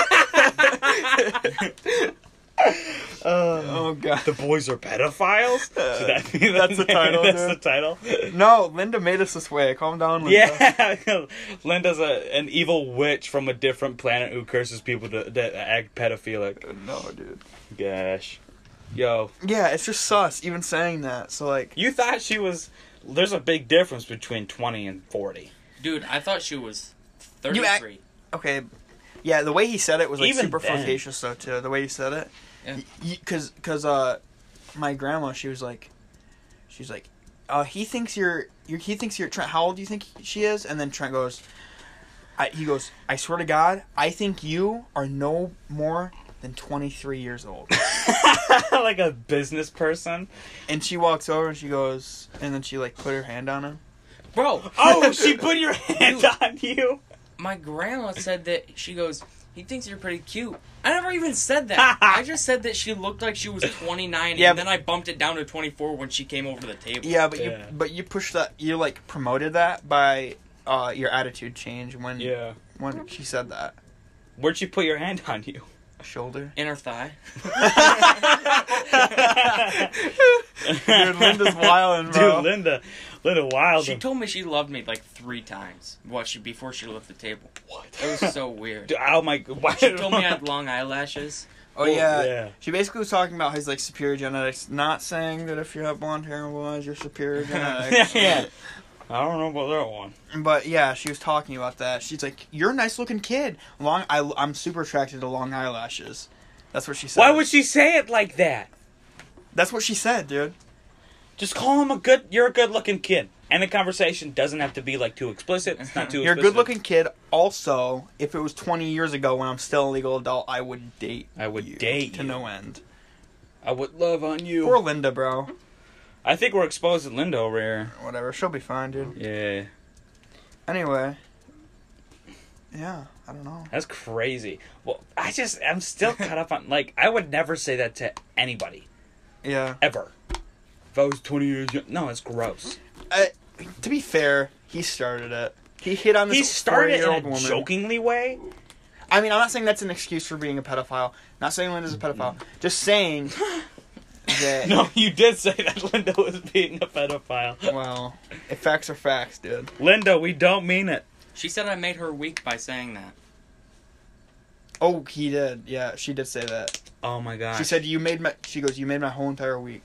dude. Oh god. The boys are pedophiles? Should that be That's the title, That's dude. the title. No, Linda made us this way. Calm down, Linda. Yeah, Linda's an evil witch from a different planet who curses people that act pedophilic. No, dude. Gosh. Yo, Yeah, it's just sus, even saying that. So, like, you thought she was... There's a big difference between 20 and 40. Dude, I thought she was You act- 33. okay. Yeah, the way he said it was, like, Even super then. flirtatious, though, too. The way he said it. Yeah. Because my grandma, she's like, he thinks you're Trent. How old do you think she is? And then Trent goes, he goes, I swear to God, I think you are no more than 23 years old. Like a business person. And she walks over and she goes, and then she, like, put her hand on him. Bro, Oh, she put your hand on you? my grandma said that, she goes, he thinks you're pretty cute. I never even said that. I just said that she looked like she was 29, Yeah, and then I bumped it down to 24 when she came over the table. Yeah, but Yeah. you pushed that, you, like, promoted that by your attitude change when Yeah. she said that. Where'd she put your hand on you? Shoulder. Inner thigh. Dude, Linda's wildin', bro. Dude, Linda wild. She told me she loved me like 3 times. Before she left the table. What? It was so weird. Dude, oh my god. Why She told me I had long eyelashes. Oh, yeah. yeah. She basically was talking about his, like, superior genetics. Not saying that if you have blonde hair and blue eyes, you're superior genetics. Yeah. I don't know about that one. But, yeah, she was talking about that. She's like, you're a nice-looking kid. I'm super attracted to long eyelashes. That's what she said. Why would she say it like that? That's what she said, dude. Just call him you're a good-looking kid. And the conversation doesn't have to be, like, too explicit. It's not too You're a explicit. good-looking kid. Also, if it was 20 years ago when I'm still a legal adult, I would date you date to you. no end. I would love on you. Poor Linda, bro. I think we're exposing Linda over here. Whatever. She'll be fine, dude. Yeah. Anyway. Yeah, I don't know. That's crazy. Well, I'm still caught up on, like, I would never say that to anybody. Yeah. Ever. If I was 20 years young. No, it's gross. To be fair, he started it. He hit on this He started it 40-year-old in a woman. jokingly way. I mean, I'm not saying that's an excuse for being a pedophile. Not saying Linda's a pedophile. Just saying that... No, you did say that Linda was being a pedophile. Well, if facts are facts, dude. Linda, we don't mean it. She said I made her weak by saying that. Oh, he did. Yeah, she did say that. Oh my gosh. She said, you made my whole entire week.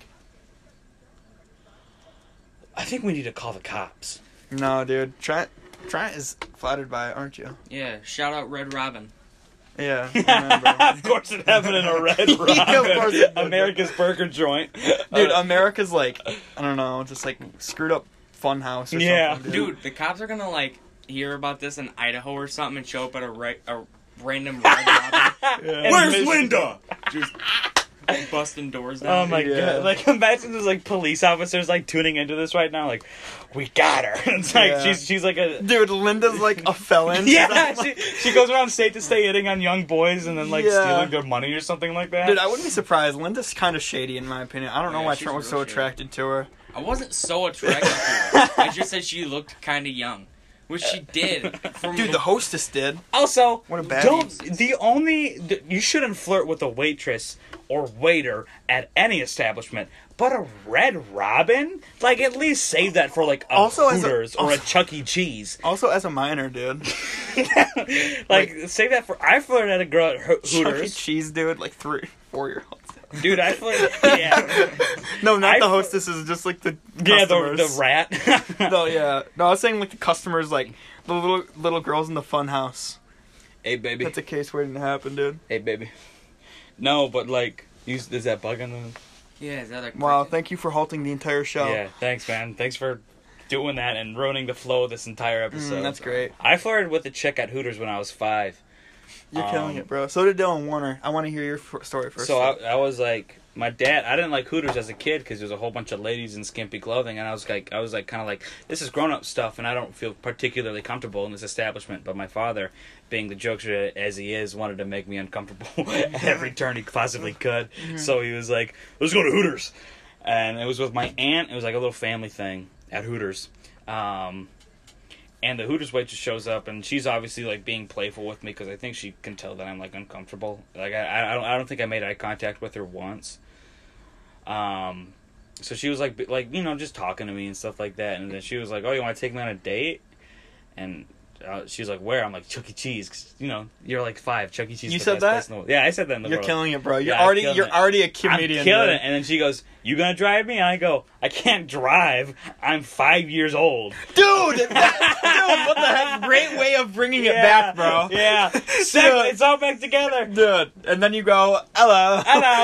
I think we need to call the cops. No, dude. Trent is flattered by it, aren't you? Yeah, shout out Red Robin. Yeah. I Of course it happened in a Red Yeah, of course Robin. it did. America's Burger Joint. Dude, America's like, I don't know, just like screwed up funhouse or Yeah. something. Dude, the cops are gonna like hear about this in Idaho or something and show up at a random Red Robin. Yeah. Where's Linda? Just busting doors down. Oh my Yeah. god. Like, imagine there's like police officers like tuning into this right now, like, we got her. It's like Yeah. she's like a Dude, Linda's like a felon. yeah, she goes around state to state hitting on young boys and then like Yeah. stealing their money or something like that. Dude, I wouldn't be surprised. Linda's kind of shady in my opinion. I don't know Yeah, why she's Trent was real so shady. attracted to her. I wasn't so attracted to her. I just said she looked kind of young, which she did. From Dude, the hostess did. Also, What a bad you shouldn't flirt with a waitress or waiter at any establishment, but a Red Robin? Like, at least save that for like a Also, as a- Hooters or a Chuck E. Cheese. Also, as a minor, dude. Like, save that for. I flirted at a girl at Chuck E. Hooters. Cheese, dude, like 3-4-year-olds. Dude, I flirted. Yeah. No, not I the fl- hostesses, just like the Yeah, customers. the rat. No, yeah. No, I was saying like the customers, like the little girls in the fun house. Hey, baby. That's a case waiting to happen, dude. Hey, baby. No, but like, is that bug on the... yeah, is that a Wow, cricket? thank you for halting the entire show. Yeah, thanks, man. Thanks for doing that and ruining the flow of this entire episode. That's great. I flirted with a chick at Hooters when I was 5. You're killing it, bro. So did Dylan Warner. I want to hear your story first. So I was like, my dad. I didn't like Hooters as a kid because there was a whole bunch of ladies in skimpy clothing, and I was kind of like, this is grown up stuff, and I don't feel particularly comfortable in this establishment. But my father, being the jokester as he is, wanted to make me uncomfortable at every turn he possibly could. So he was like, let's go to Hooters, and it was with my aunt. It was like a little family thing at Hooters. And the Hooters waitress shows up, and she's obviously like being playful with me because I think she can tell that I'm like uncomfortable. Like I don't think I made eye contact with her once. So she was like you know, just talking to me and stuff like that, and then she was like, "Oh, you want to take me on a date?" And she was like, "Where?" I'm like, "Chuck E. Cheese." 'Cause, you know, you're like 5. Chuck E. Cheese. You is the said best that? place in the world. Yeah, I said that in the You're world. killing it, bro. Yeah, I'm killing You're it. already a I'm comedian. killing dude. it. And then she goes, "You gonna drive me?" And I go, "I can't drive. I'm 5 years old." Dude, what the heck? Great way of bringing it back, bro. Yeah. It's all back together. Dude, and then you go, hello.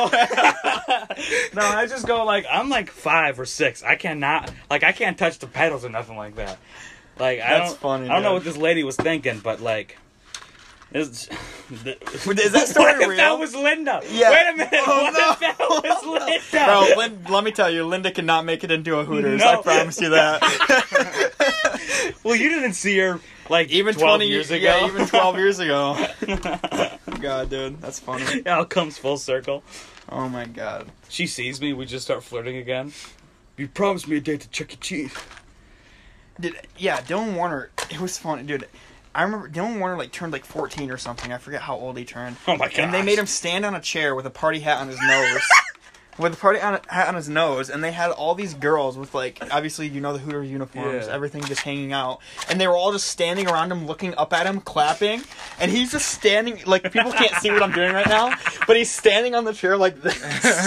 No, I just go like, I'm like 5 or 6. I can't touch the pedals or nothing like that. Like, That's funny, I don't know dude. what this lady was thinking, but like, Is that story what if real? that was Linda? Yeah. Wait a minute. Oh, What no. if that was Linda? Bro, let me tell you, Linda cannot make it into a Hooters. No. I promise you that. Well, you didn't see her like Even 12 20 years ago. Yeah, even 12 years ago. God, dude, that's funny. It all comes full circle. Oh my god. She sees me, we just start flirting again. You promised me a date to Chuck E. Cheese. Dude, yeah, Dylan Warner, it was funny, dude. I remember Dylan Warner like turned like 14 or something. I forget how old he turned. Oh my god! And they made him stand on a chair with a party hat on his nose. With a party hat on his nose, and they had all these girls with, like, obviously, you know, the Hooters uniforms, Yeah. everything just hanging out. And they were all just standing around him, looking up at him, clapping. And he's just standing, like, people can't see what I'm doing right now, but he's standing on the chair like this.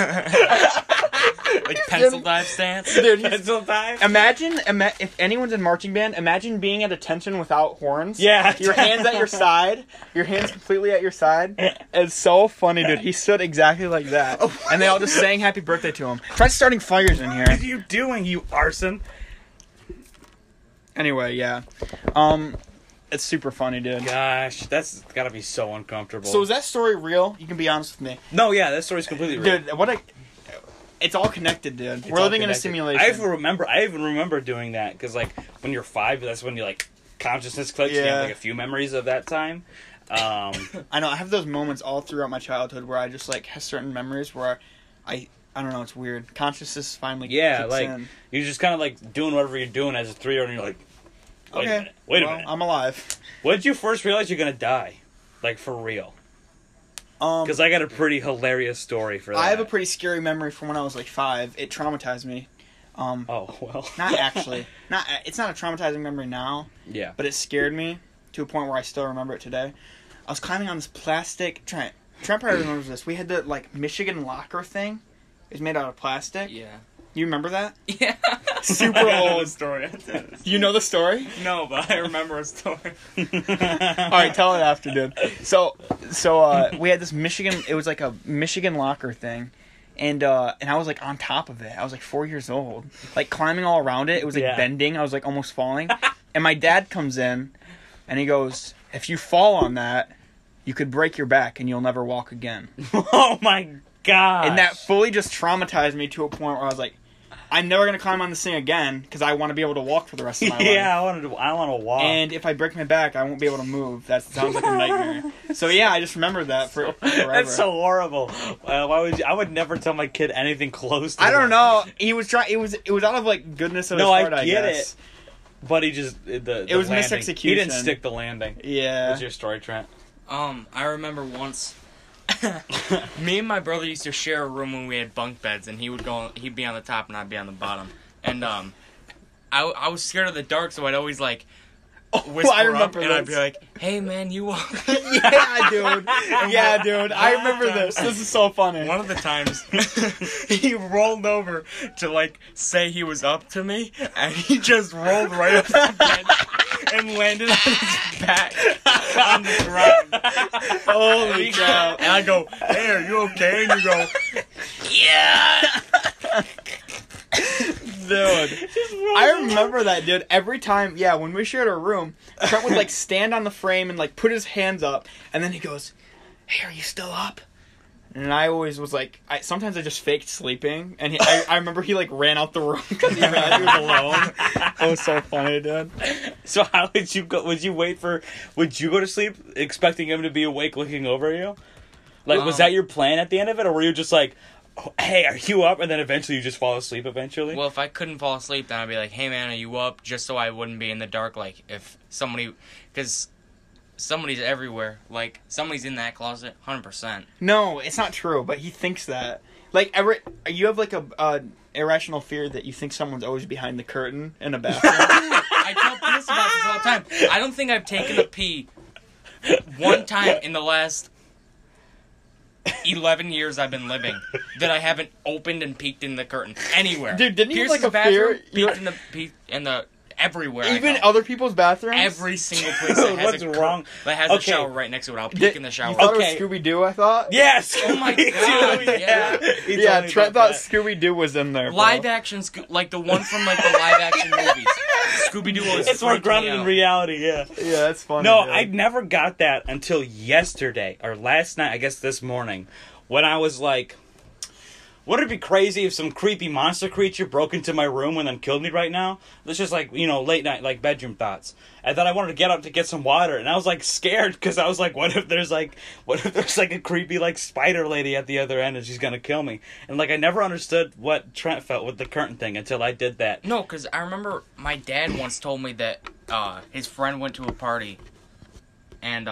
Like pencil dive stance. Dude, he's, Pencil dive. imagine if anyone's in marching band, imagine being at attention without horns. Yeah. Your hands at your side. Your hands completely at your side. It's so funny, dude. He stood exactly like that. And they all just sang happy birthday to him. Try starting fires in here. What are you doing, you arson? Anyway, yeah. It's super funny, dude. Gosh, that's gotta be so uncomfortable. So is that story real? You can be honest with me. No, yeah, that story's completely real. Dude, it's all connected, dude. It's We're all living in a connected. simulation. I even remember doing that because, like, when you're 5, that's when you like consciousness clicks. You Yeah. have like a few memories of that time. I know, I have those moments all throughout my childhood where I just, like, have certain memories where I don't know, it's weird. Consciousness finally kicks like in. you're just kind of like doing whatever you're doing as a 3-year-old, and you're like, Okay, wait a well, minute. I'm alive. When did you first realize you're gonna die? Like, for real? Because I got a pretty hilarious story for that. I have a pretty scary memory from when I was like 5. It traumatized me. Oh, well. Not actually. It's not a traumatizing memory now, Yeah. but it scared me to a point where I still remember it today. I was climbing on this plastic. Trent probably remembers this. We had the like Michigan locker thing. It was made out of plastic. Yeah. You remember that? Yeah. Super I know old. the story. You know the story? No, but I remember a story. All right, tell it after, dude. So we had this Michigan. It was like a Michigan locker thing, and I was like on top of it. I was like 4 years old, like climbing all around it. It was like Yeah. bending. I was like almost falling, and my dad comes in, and he goes, "If you fall on that, you could break your back and you'll never walk again." Oh my god! And that fully just traumatized me to a point where I was like, I'm never gonna climb on this thing again because I want to be able to walk for the rest of my life. Yeah, I want to walk. And if I break my back, I won't be able to move. That sounds like a nightmare. So yeah, I just remember that for forever. That's so horrible. Why would you? I would never tell my kid anything close to I don't that. know. He was trying. It was out of like goodness of his No, heart. I get guess. it. But he just the It was landing. misexecution. He didn't stick the landing. Yeah. What's your story, Trent? I remember once. Me and my brother used to share a room when we had bunk beds, and he'd be on the top and I'd be on the bottom. And I was scared of the dark, so I'd always like whisper I remember up, and I'd this. be like, "Hey man, you up?" Yeah, dude. Yeah, dude. I remember this. This is so funny. One of the times, he rolled over to like say he was up to me, and he just rolled right up to bed and landed on his back on the ground. Holy crap. And I go, "Hey, are you okay?" And you go, Yeah. Dude, I remember that, dude. Every time, yeah, when we shared a room, Trent would like stand on the frame and like put his hands up, and then he goes, "Hey, are you still up?" And I always was like, sometimes I just faked sleeping, and I remember he like ran out the room because he realized he was alone. It was so funny, dude. So how would you go? Would you go to sleep expecting him to be awake, looking over you? Like, was that your plan at the end of it, or were you just like, oh, "Hey, are you up?" And then eventually you just fall asleep. Eventually. well, if I couldn't fall asleep, then I'd be like, "Hey man, are you up?" Just so I wouldn't be in the dark. Like if because somebody's everywhere. Like somebody's in that closet, 100%. No, it's not true, but he thinks that. Like, you have like a irrational fear that you think someone's always behind the curtain in a bathroom. I tell Chris about this all the time. I don't think I've taken a pee one time in the last 11 years I've been living that I haven't opened and peeked in the curtain anywhere. Dude, didn't you have, Pierce's like, a fear- bathroom, peeked in the everywhere. I Even go. other people's bathrooms? Every single place that has What's a wrong? that has Okay. a shower right next to it. I'll peek Did- in the shower. You thought Okay. it was Scooby-Doo, I thought? Yes. Oh my God, yeah. He Yeah, told me Trent about thought that. Scooby-Doo was in there, bro. Live action, like the one from like the live action movies. Scooby-Doo was It's more freaking grounded me in out. reality. Yeah. Yeah, that's funny. No, dude. I never got that until yesterday or last night. I guess this morning, when I was like, "Wouldn't it be crazy if some creepy monster creature broke into my room and then killed me right now?" That's just like, late night, like bedroom thoughts. And then I wanted to get up to get some water, and I was like scared because I was like, what if there's like a creepy like spider lady at the other end and she's gonna kill me? And like I never understood what Trent felt with the curtain thing until I did that. No, because I remember my dad once told me that his friend went to a party and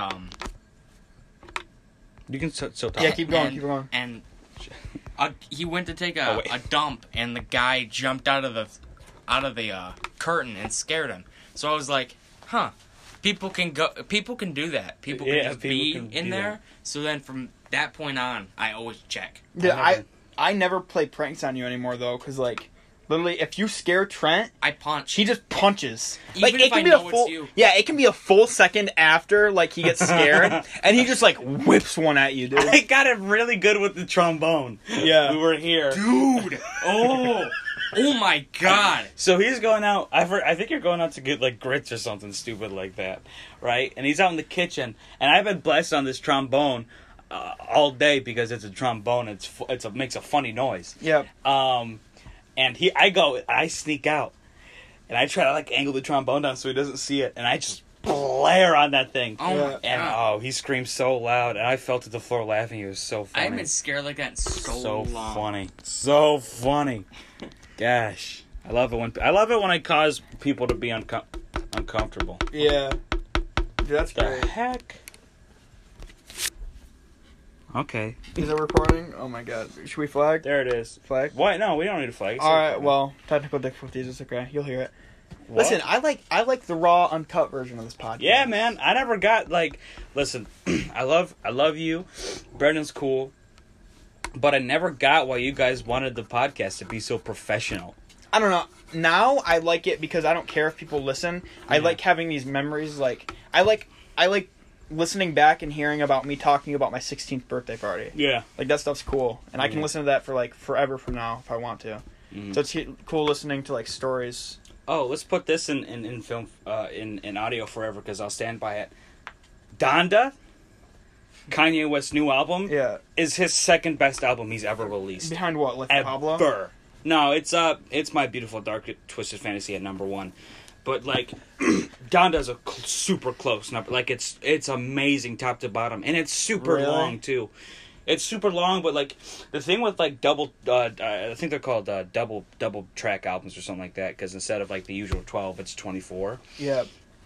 You can so talk. Yeah, keep going, and, keep going. And he went to take Oh, wait. a dump, and the guy jumped out of the curtain and scared him. So I was like, huh. People can do that. People can Yeah, just people be can in do there. that. So then from that point on, I always check. Yeah, I never play pranks on you anymore though, because like literally, if you scare Trent, I punch. he just punches. Even like if it can I be know a it's full, you. yeah, it can be a full second after like he gets scared, and he just like whips one at you, dude. I got it really good with the trombone. Yeah. We were here. Dude! Oh my god! So he's going out. I think you're going out to get like grits or something stupid like that, right? And he's out in the kitchen, and I've been blessed on this trombone all day because it's a trombone. It makes a funny noise. Yep. And I sneak out, and I try to like angle the trombone down so he doesn't see it, and I just blare on that thing. Oh Yeah. my And god. he screamed so loud, and I fell to the floor laughing. He was so funny. I haven't been scared like that in so long. funny. So funny. Gosh, I love it when I cause people to be uncomfortable. Yeah. Dude, that's The great. heck? Okay, Is it recording? Oh my god. Should we flag? there it is. Flag. What? No, we don't need a flag. It's All okay. right. Well, technical difficulties. It's okay. You'll hear it. What? Listen, I like the raw, uncut version of this podcast. Yeah, man. I never got like. Listen, I love you. Brendan's cool, but I never got why you guys wanted the podcast to be so professional. I don't know. Now I like it because I don't care if people listen. I Yeah. like having these memories. Like I like listening back and hearing about me talking about my 16th birthday party. Yeah. Like that stuff's cool, and I can Yeah. listen to that for like forever from now if I want to. Mhm. So it's cool listening to like stories. Oh, let's put this in film in audio forever because I'll stand by it. Donda, Kanye West's new album, Yeah. is his second best album he's ever released. Behind what? Like Pablo? Ever. No, it's My Beautiful Dark Twisted Fantasy at number 1. But like Donda's a super close number. Like it's amazing top to bottom, and it's super Really? long too. It's super long, but like the thing with like double, I think they're called double track albums or something like that. Because instead of like the usual 12, it's 24. Yeah.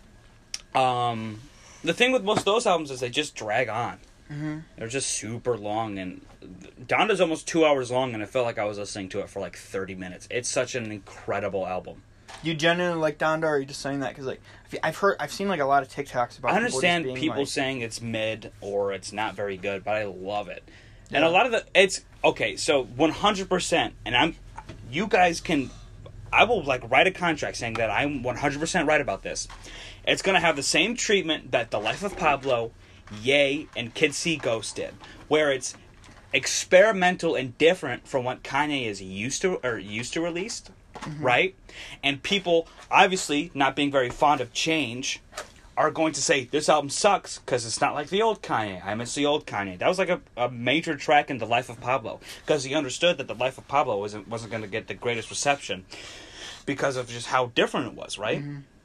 The thing with most of those albums is they just drag on. Mhm. They're just super long, and Donda's almost 2 hours long, and it felt like I was listening to it for like 30 minutes. It's such an incredible album. You genuinely like Donda, or are you just saying that because like I've seen like a lot of TikToks about. I understand people, just people being, like, saying it's mid or it's not very good, but I love it. Yeah. And a lot of it's okay. So 100%, and you guys can. I will like write a contract saying that I'm 100% right about this. It's gonna have the same treatment that The Life of Pablo, Ye, and Kids See Ghosts did, where it's experimental and different from what Kanye is used to release, right? And people, obviously not being very fond of change, are going to say this album sucks because it's not like the old Kanye. I miss the old Kanye. That was like a major track in The Life of Pablo because he understood that The Life of Pablo wasn't going to get the greatest reception because of just how different it was, right?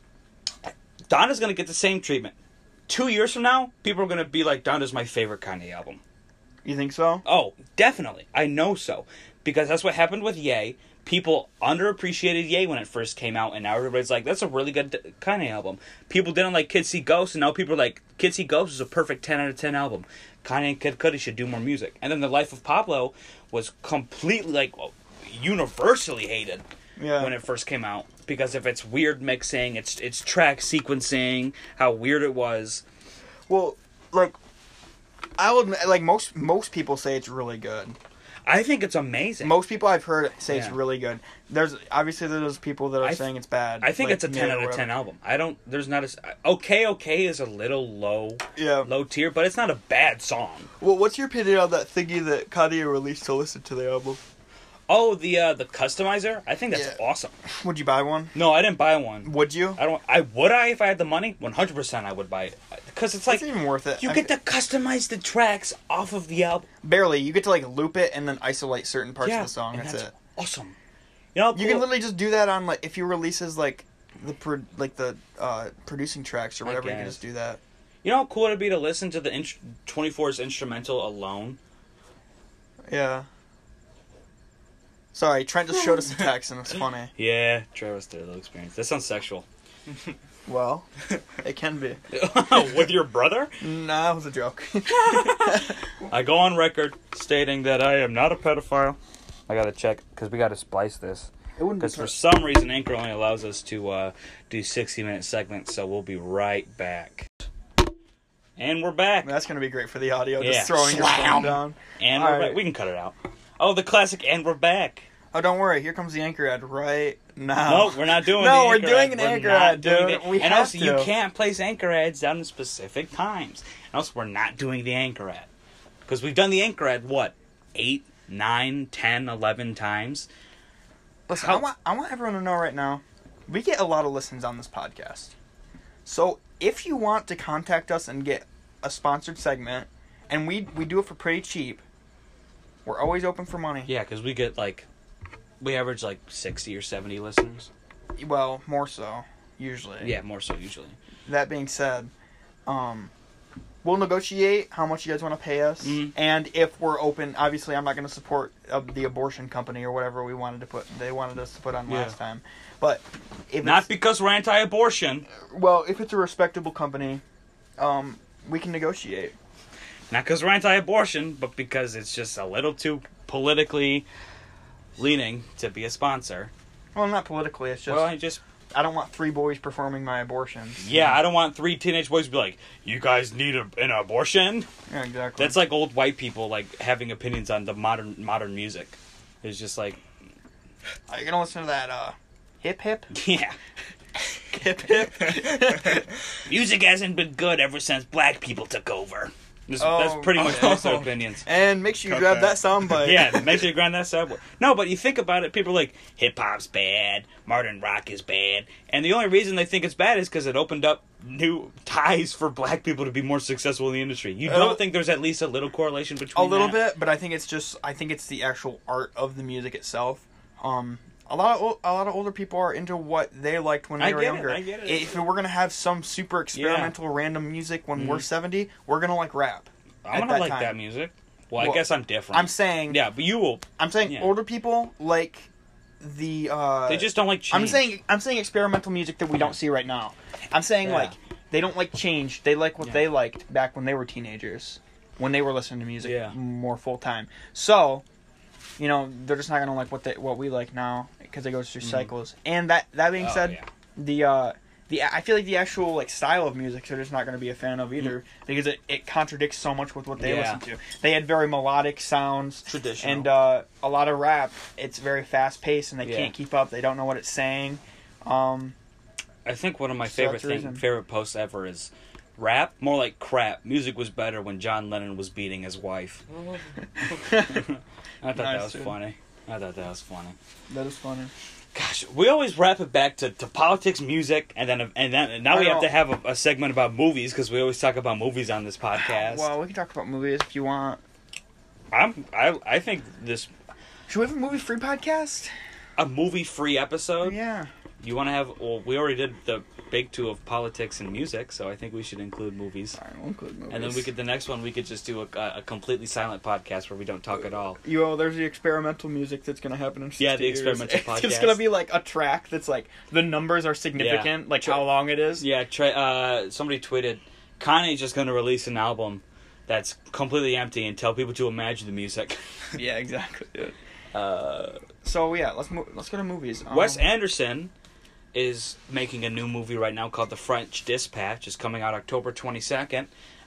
Donda's going to get the same treatment. 2 years from now, people are going to be like, Donda's my favorite Kanye album. You think so? Oh, definitely. I know so. Because that's what happened with Ye. People underappreciated Ye when it first came out, and now everybody's like, that's a really good Kanye album. People didn't like Kids See Ghosts, and now people are like, Kids See Ghosts is a perfect 10 out of 10 album. Kanye and Kid Cudi should do more music. And then The Life of Pablo was completely, like, universally hated Yeah. when it first came out. Because of its weird mixing, its track sequencing, how weird it was. Well, like I will admit, like most people say it's really good. I think it's amazing. Most people I've heard say it's Yeah. really good. There's those people that are saying it's bad. I think like, it's a 10 mid or out of whatever. 10 album. There's not okay is a little low Yeah. tier, but it's not a bad song. Well, what's your opinion on that thingy that Kanye released to listen to the album? Oh, the customizer? I think that's Yeah. awesome. Would you buy one? No, I didn't buy one. Would you? Would I if I had the money? 100% I would buy it. Because it's like, It's even worth it. you I get mean, to customize the tracks off of the album. barely. You get to like loop it and then isolate certain parts Yeah, of the song. and That's it. awesome. You know, You can literally just do that on like if you releases like the producing tracks or I whatever. You can guess. just do that. You know how cool it'd be to listen to the 24's instrumental alone? Yeah. Sorry, Trent just showed us a text and it's funny. Yeah, Travis did a little experience. That sounds sexual. Well, it can be. With your brother? Nah, it was a joke. I go on record stating that I am not a pedophile. I gotta check, because we gotta splice this. It wouldn't Because for some reason, Anchor only allows us to do 60-minute segments, so we'll be right back. And we're back. That's going to be great for the audio, Yeah. just throwing your phone down. And All we're right. back. We can cut it out. Oh, the classic, and we're back. Oh, don't worry. Here comes the Anchor ad right now. No, we're not doing No, the we're Anchor doing ad. an We're Anchor not ad, doing dude. the- We and have also, you to. can't place Anchor ads down at specific times. And also, we're not doing the Anchor ad. Because we've done the Anchor ad, what, 8, 9, 10, 11 times? Listen, How- I want everyone to know right now, we get a lot of listens on this podcast. So if you want to contact us and get a sponsored segment, and we do it for pretty cheap, we're always open for money. Yeah, because we get, we average, 60 or 70 listeners. Well, more so, usually. Yeah, more so, usually. That being said, we'll negotiate how much you guys want to pay us, Mhm. and if we're open, obviously I'm not going to support the abortion company or whatever they wanted us to put on Yeah. last time. But if Not it's, because we're anti-abortion. well, if it's a respectable company, we can negotiate. Not because we're anti-abortion, but because it's just a little too politically leaning to be a sponsor. Well, not politically. It's just Well, I don't want 3 boys performing my abortions. yeah, I don't want 3 teenage boys to be like, you guys need an abortion? Yeah, exactly. That's like old white people, having opinions on the modern music. It's just like, Are you gonna listen to that? Hip hip yeah. hip hip. Music hasn't been good ever since black people took over. That's Oh, pretty much most of their opinions. And make sure you Cut grab that. that soundbite. Yeah, make sure you grind that subway. No, but you think about it, people are like, hip-hop's bad, modern rock is bad. And the only reason they think it's bad is because it opened up new ties for black people to be more successful in the industry. You don't think there's at least a little correlation between A little that? bit, but I think it's the actual art of the music itself. A lot of older people are into what they liked when they were younger. I get it. If we're gonna have some super experimental random music when we're 70, we're gonna like rap. I'm at gonna that like time. that music. Well, I Well, guess I'm different. I'm saying Yeah, but you will. Yeah. older people like the They just don't like change. I'm saying experimental music that we don't see right now. I'm saying Yeah. they don't like change. They like what Yeah. they liked back when they were teenagers, when they were listening to music Yeah. more full time. So, they're just not gonna like what we like now because it goes through cycles. And that being Oh, said, yeah. I feel like the actual style of music they're just not going to be a fan of either because it contradicts so much with what they Yeah. listen to. They had very melodic sounds, Traditional. and a lot of rap. It's very fast paced, and they Yeah. can't keep up. They don't know what it's saying. I think one of my So that's the reason. favorite posts ever is rap, more like crap. Music was better when John Lennon was beating his wife. I thought that Nice, was dude. funny. I thought that was funny. That is funny. Gosh, we always wrap it back to politics, music, and now we have to have a segment about movies because we always talk about movies on this podcast. Well, we can talk about movies if you want. I think this Should we have a movie free podcast? a movie free episode. Yeah. You want to have? Well, we already did the big two of politics and music, so I think we should include movies. All right, we'll include movies. And then the next one we could just do a completely silent podcast where we don't talk at all. There's the experimental music that's going to happen in 60 Yeah, the years. experimental It's podcast. just going to be like a track that's like, the numbers are significant, like how long it is. Yeah, somebody tweeted, Kanye's just going to release an album that's completely empty and tell people to imagine the music. Yeah, exactly. Dude. Uh, So yeah, let's go to movies. Wes Anderson is making a new movie right now called The French Dispatch. It's coming out October 22nd.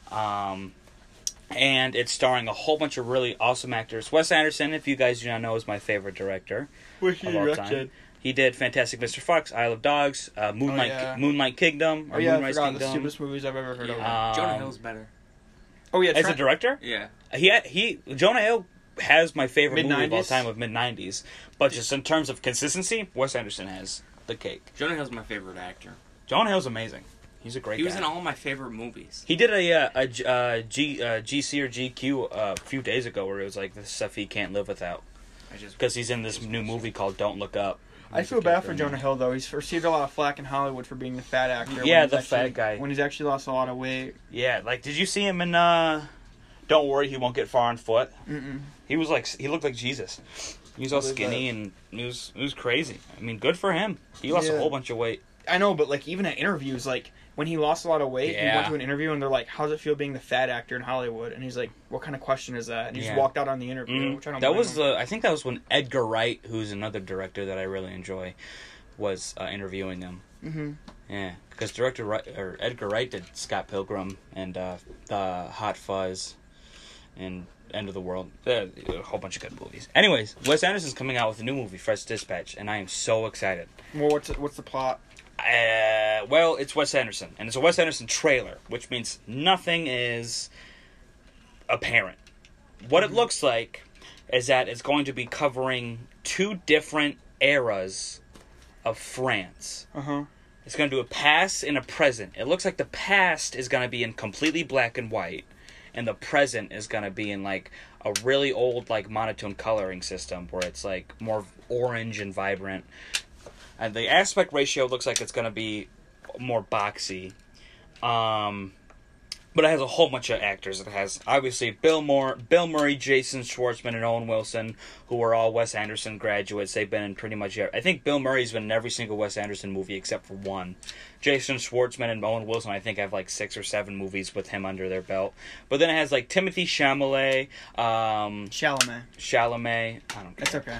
And it's starring a whole bunch of really awesome actors. Wes Anderson, if you guys do not know, is my favorite director Which of all time. He did Fantastic Mr. Fox, Isle of Dogs, Moonlight Kingdom, or Oh yeah, I Moonrise forgot the Kingdom. stupidest movies I've ever heard of. Jonah Hill's better. Oh yeah, As a director? Yeah. Jonah Hill has my favorite movie of all Mid-nineties? time of mid-90s. But just in terms of consistency, Wes Anderson has the cake. Jonah Hill's my favorite actor. Jonah Hill's amazing. He's a great He guy. was in all my favorite movies. He did a GC or GQ a few days ago where it was like the stuff he can't live without. Because he's in this new movie called Don't Look Up. I feel bad for Jonah Hill though. He's received a lot of flack in Hollywood for being the fat actor. Yeah, when he's the actually- fat guy. When he's actually lost a lot of weight. Yeah, did you see him in Don't Worry, He Won't Get Far on Foot? Mm-mm. He looked like Jesus. He was all What is skinny and it was crazy. I mean, good for him. He lost a Yeah. whole bunch of weight. I know, but like even at interviews, like when he lost a lot of weight, he Yeah. went to an interview and they're like, "How's it feel being the fat actor in Hollywood?" And he's like, "What kind of question is that?" And he just Yeah. walked out on the interview, which I don't. That blame was him. I think that was when Edgar Wright, who's another director that I really enjoy, was interviewing him. Mm-hmm. Yeah, because Edgar Wright did Scott Pilgrim and Hot Fuzz and End of the World. A whole bunch of good movies. Anyways, Wes Anderson's coming out with a new movie, Fresh Dispatch, and I am so excited. Well, what's the plot? Well, it's Wes Anderson, and it's a Wes Anderson trailer, which means nothing is apparent. What it looks like is that it's going to be covering 2 different eras of France. Uh-huh. It's going to do a past and a present. It looks like the past is going to be in completely black and white, and the present is going to be in like a really old like monotone coloring system where it's like more orange and vibrant. And the aspect ratio looks like it's going to be more boxy. But it has a whole bunch of actors. It has, obviously, Bill Murray, Jason Schwartzman, and Owen Wilson, who are all Wes Anderson graduates. They've been in pretty much I think Bill Murray's been in every single Wes Anderson movie except for one. Jason Schwartzman and Owen Wilson, I think, have like 6 or 7 movies with him under their belt. But then it has, like, Timothée Chalamet. Chalamet. I don't care. That's okay.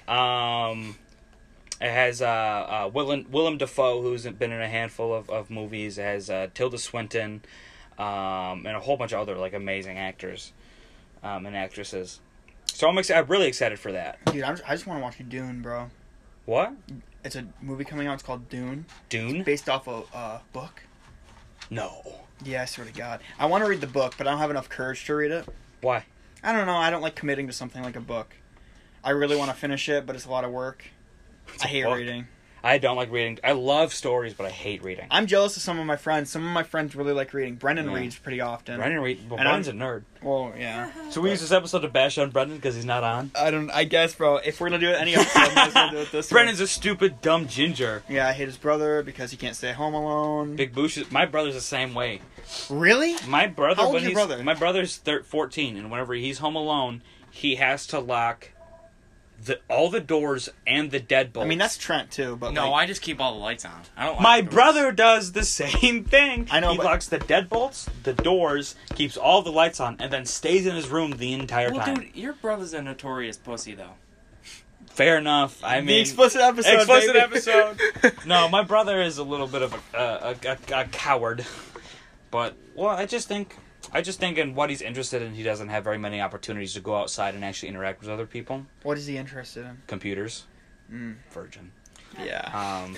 It has Willem Dafoe, who's been in a handful of movies. It has Tilda Swinton, and a whole bunch of other like amazing actors and actresses. So I'm really excited for that. Dude, I just want to watch Dune, bro. What? It's a movie coming out. It's called Dune. Dune? Based off a book. No. Yeah, I swear to God. I want to read the book, but I don't have enough courage to read it. Why? I don't know. I don't like committing to something like a book. I really want to finish it, but it's a lot of work. I hate book. reading. I don't like reading. I love stories, but I hate reading. I'm jealous of some of my friends. Some of my friends really like reading. Brendan Yeah. reads pretty often. Brendan's a nerd. Well, yeah. So we use this episode to bash on Brendan because he's not on? I guess, bro. If we're gonna do it any episode, I might as well do it this Brendan's a stupid, dumb ginger. one. Yeah, I hate his brother because he can't stay home alone. Big Boosh my brother's the same way. Really? My brother, How old's your brother? My brother's 14, and whenever he's home alone, he has to lock all the doors and the deadbolts. I mean, that's Trent too, but No, like, I just keep all the lights on. I don't. my like doors. brother does the same thing. I know, He but- locks the deadbolts, the doors, keeps all the lights on, and then stays in his room the entire Well, time. dude, your brother's a notorious pussy, though. Fair enough. I mean, the explicit episode. explicit baby. episode. No, my brother is a little bit of a coward. But I just think in what he's interested in, he doesn't have very many opportunities to go outside and actually interact with other people. What is he interested in? Computers, virgin. Yeah.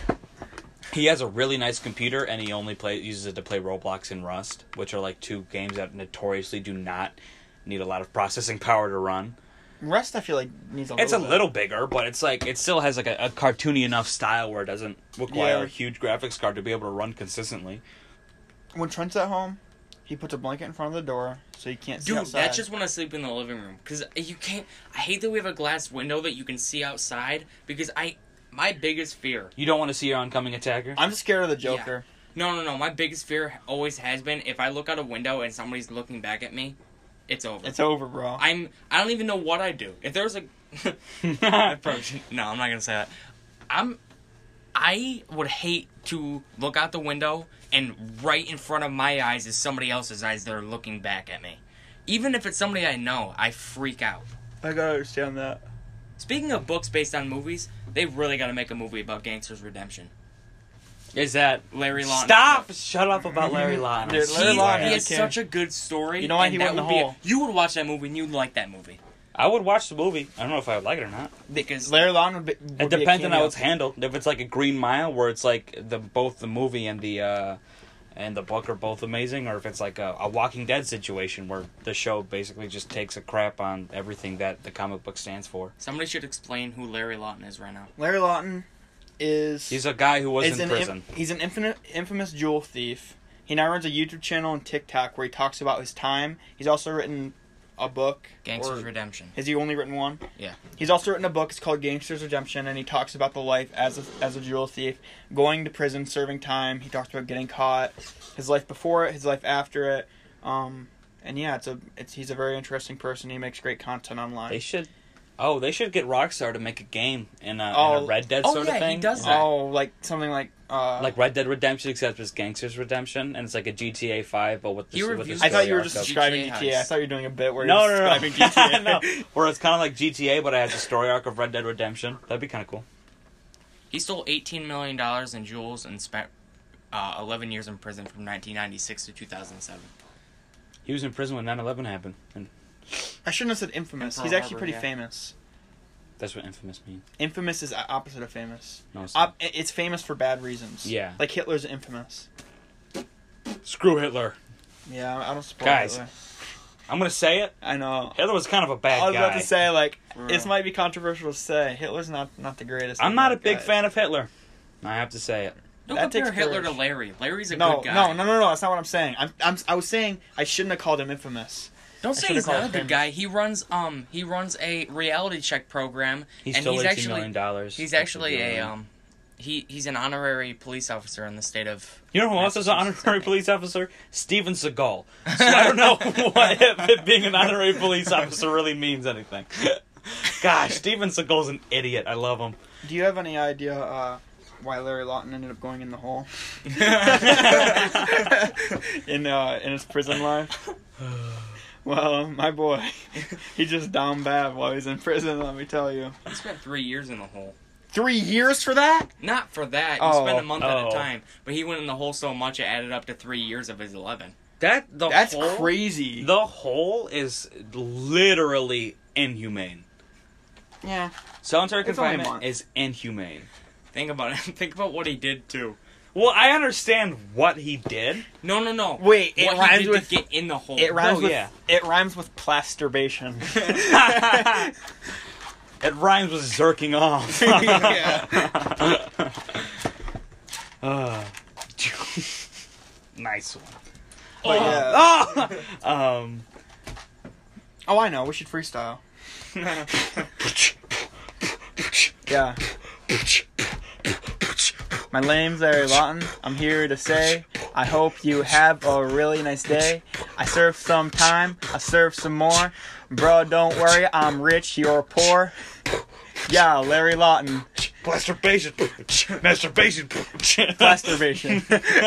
He has a really nice computer, and he only uses it to play Roblox and Rust, which are like 2 games that notoriously do not need a lot of processing power to run. Rust, I feel like needs a little. It's a bit. little bigger, but it's like it still has like a cartoony enough style where it doesn't require Yeah. a huge graphics card to be able to run consistently. When Trent's at home, he puts a blanket in front of the door so you can't see Dude, outside. that's just when I sleep in the living room. Because you can't... I hate that we have a glass window that you can see outside. Because my biggest fear... You don't want to see your oncoming attacker? I'm just scared of the Joker. No. My biggest fear always has been if I look out a window and somebody's looking back at me, it's over. It's over, bro. I don't even know what I'd do. If there was a... I probably shouldn't- no, I'm not going to say that. I would hate to look out the window and right in front of my eyes is somebody else's eyes that are looking back at me. Even if it's somebody I know, I freak out. I gotta understand that. Speaking of books based on movies, they really got to make a movie about Gangster's Redemption. Is that... Larry Lawton. Stop! Shut up about Larry Lawton. Dude, I Larry swear. Lawton He has Okay. such a good story. You know why and he that went in would the be hole? you would watch that movie and you'd like that movie. I would watch the movie. I don't know if I would like it or not. Because Larry Lawton would be. It depends on how it's handled. If it's like a Green Mile, where it's like both the movie and the book are both amazing, or if it's like a Walking Dead situation where the show basically just takes a crap on everything that the comic book stands for. somebody should explain who Larry Lawton is right now. Larry Lawton is. He's a guy who was is in prison. He's an infamous jewel thief. He now runs a YouTube channel and TikTok where he talks about his time. He's also written a book. Gangster's Redemption. Has he only written one? Yeah. He's also written a book. It's called Gangster's Redemption, and he talks about the life as a jewel thief, going to prison, serving time. He talks about getting caught, his life before it, his life after it. And yeah, he's a very interesting person. He makes great content online. They should Oh, they should get Rockstar to make a game in a Red Dead sort of thing. He does that. Oh, like something like Like Red Dead Redemption, except it's Gangster's Redemption, and it's like a GTA 5, but with the reviews I thought you were story just arc of- describing GTA GTA. I thought you were doing a bit where No, you're no, describing GTA. no. Where it's kind of like GTA, but it has a story arc of Red Dead Redemption. That'd be kind of cool. He stole $18 million in jewels and spent 11 years in prison from 1996 to 2007. He was in prison when 9/11 happened, and I shouldn't have said infamous. Pearl He's actually Harbor, pretty yeah. famous. that's what infamous means. Infamous is opposite of famous. No, it's not. It's famous for bad reasons. Yeah. Like Hitler's infamous. Screw Hitler. Yeah, I don't support Guys, Hitler. I'm gonna say it. I know. Hitler was kind of a bad I was guy. about to say, like, For this real. might be controversial to say. Hitler's not the greatest. I'm of not a black big guys. fan of Hitler. I have to say it. Don't That compare takes Hitler courage. to Larry. Larry's a No, good guy. no. That's not what I'm saying. I was saying I shouldn't have called him infamous. Don't I say should've he's not a called good him. guy. He runs a reality check program, He and stole he's $18 actually million. he's actually he's an honorary police officer in the state of. You know who else is an Massachusetts, honorary I think. police officer? Steven Seagal. So I don't know if being an honorary police officer really means anything. Gosh, Steven Seagal's an idiot. I love him. Do you have any idea why Larry Lawton ended up going in the hole in his prison life? Well, my boy, he just down bad while he's in prison. Let me tell you. He spent 3 years in the hole. 3 years for that? Not for that. He Oh. spent a month at Oh. a time, but he went in the hole so much it added up to 3 years of his 11. That's crazy. The hole is literally inhumane. Yeah. Solitary It's only a confinement month. is inhumane. Think about it. Think about what he did too. Well, I understand what he did. No. Wait, it what rhymes he did with to get in the hole. it rhymes No, with yeah. it rhymes with plasturbation. It rhymes with zerking off. Yeah. Nice one. But yeah. Oh! Oh, I know. We should freestyle. Yeah. My name's Larry Lawton. I'm here to say I hope you have a really nice day. I served some time. I served some more. Bro, don't worry. I'm rich. You're poor. Yeah, Larry Lawton. Masturbation. Masturbation. Plasturbation.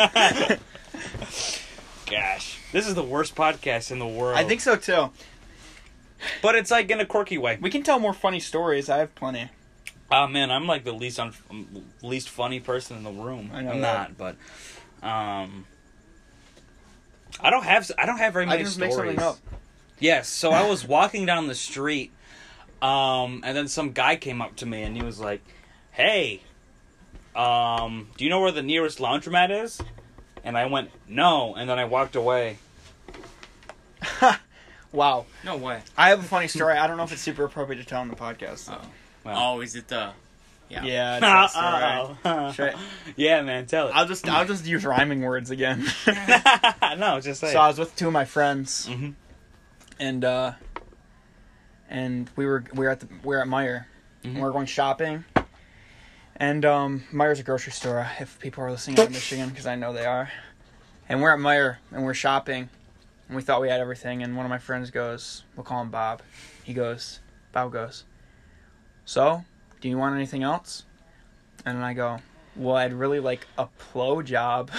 Gosh. This is the worst podcast in the world. I think so too. But it's like in a quirky way. We can tell more funny stories. I have plenty. Oh man, I'm like the least funny person in the room. I know I'm that. not, but I don't have very I many can just stories. make something up. Yes, so I was walking down the street, and then some guy came up to me and he was like, "Hey, do you know where the nearest laundromat is?" And I went, "No," and then I walked away. Wow. No way. I have a funny story. I don't know if it's super appropriate to tell on the podcast. Though. Well. Oh, is it the? Yeah. Yeah, it's that story. Should I- Yeah, man, tell it. I'll just use rhyming words again. No, just say So I it. was with two of my friends, Mhm. and we were at Meijer. Mhm. And we were going shopping, and Meijer's a grocery store. If people are listening out of Michigan, because I know they are, and we're at Meijer and we're shopping, and we thought we had everything. And one of my friends goes, we'll call him Bob. Bob goes, "So, do you want anything else?" And I go, "Well, I'd really like a plow job."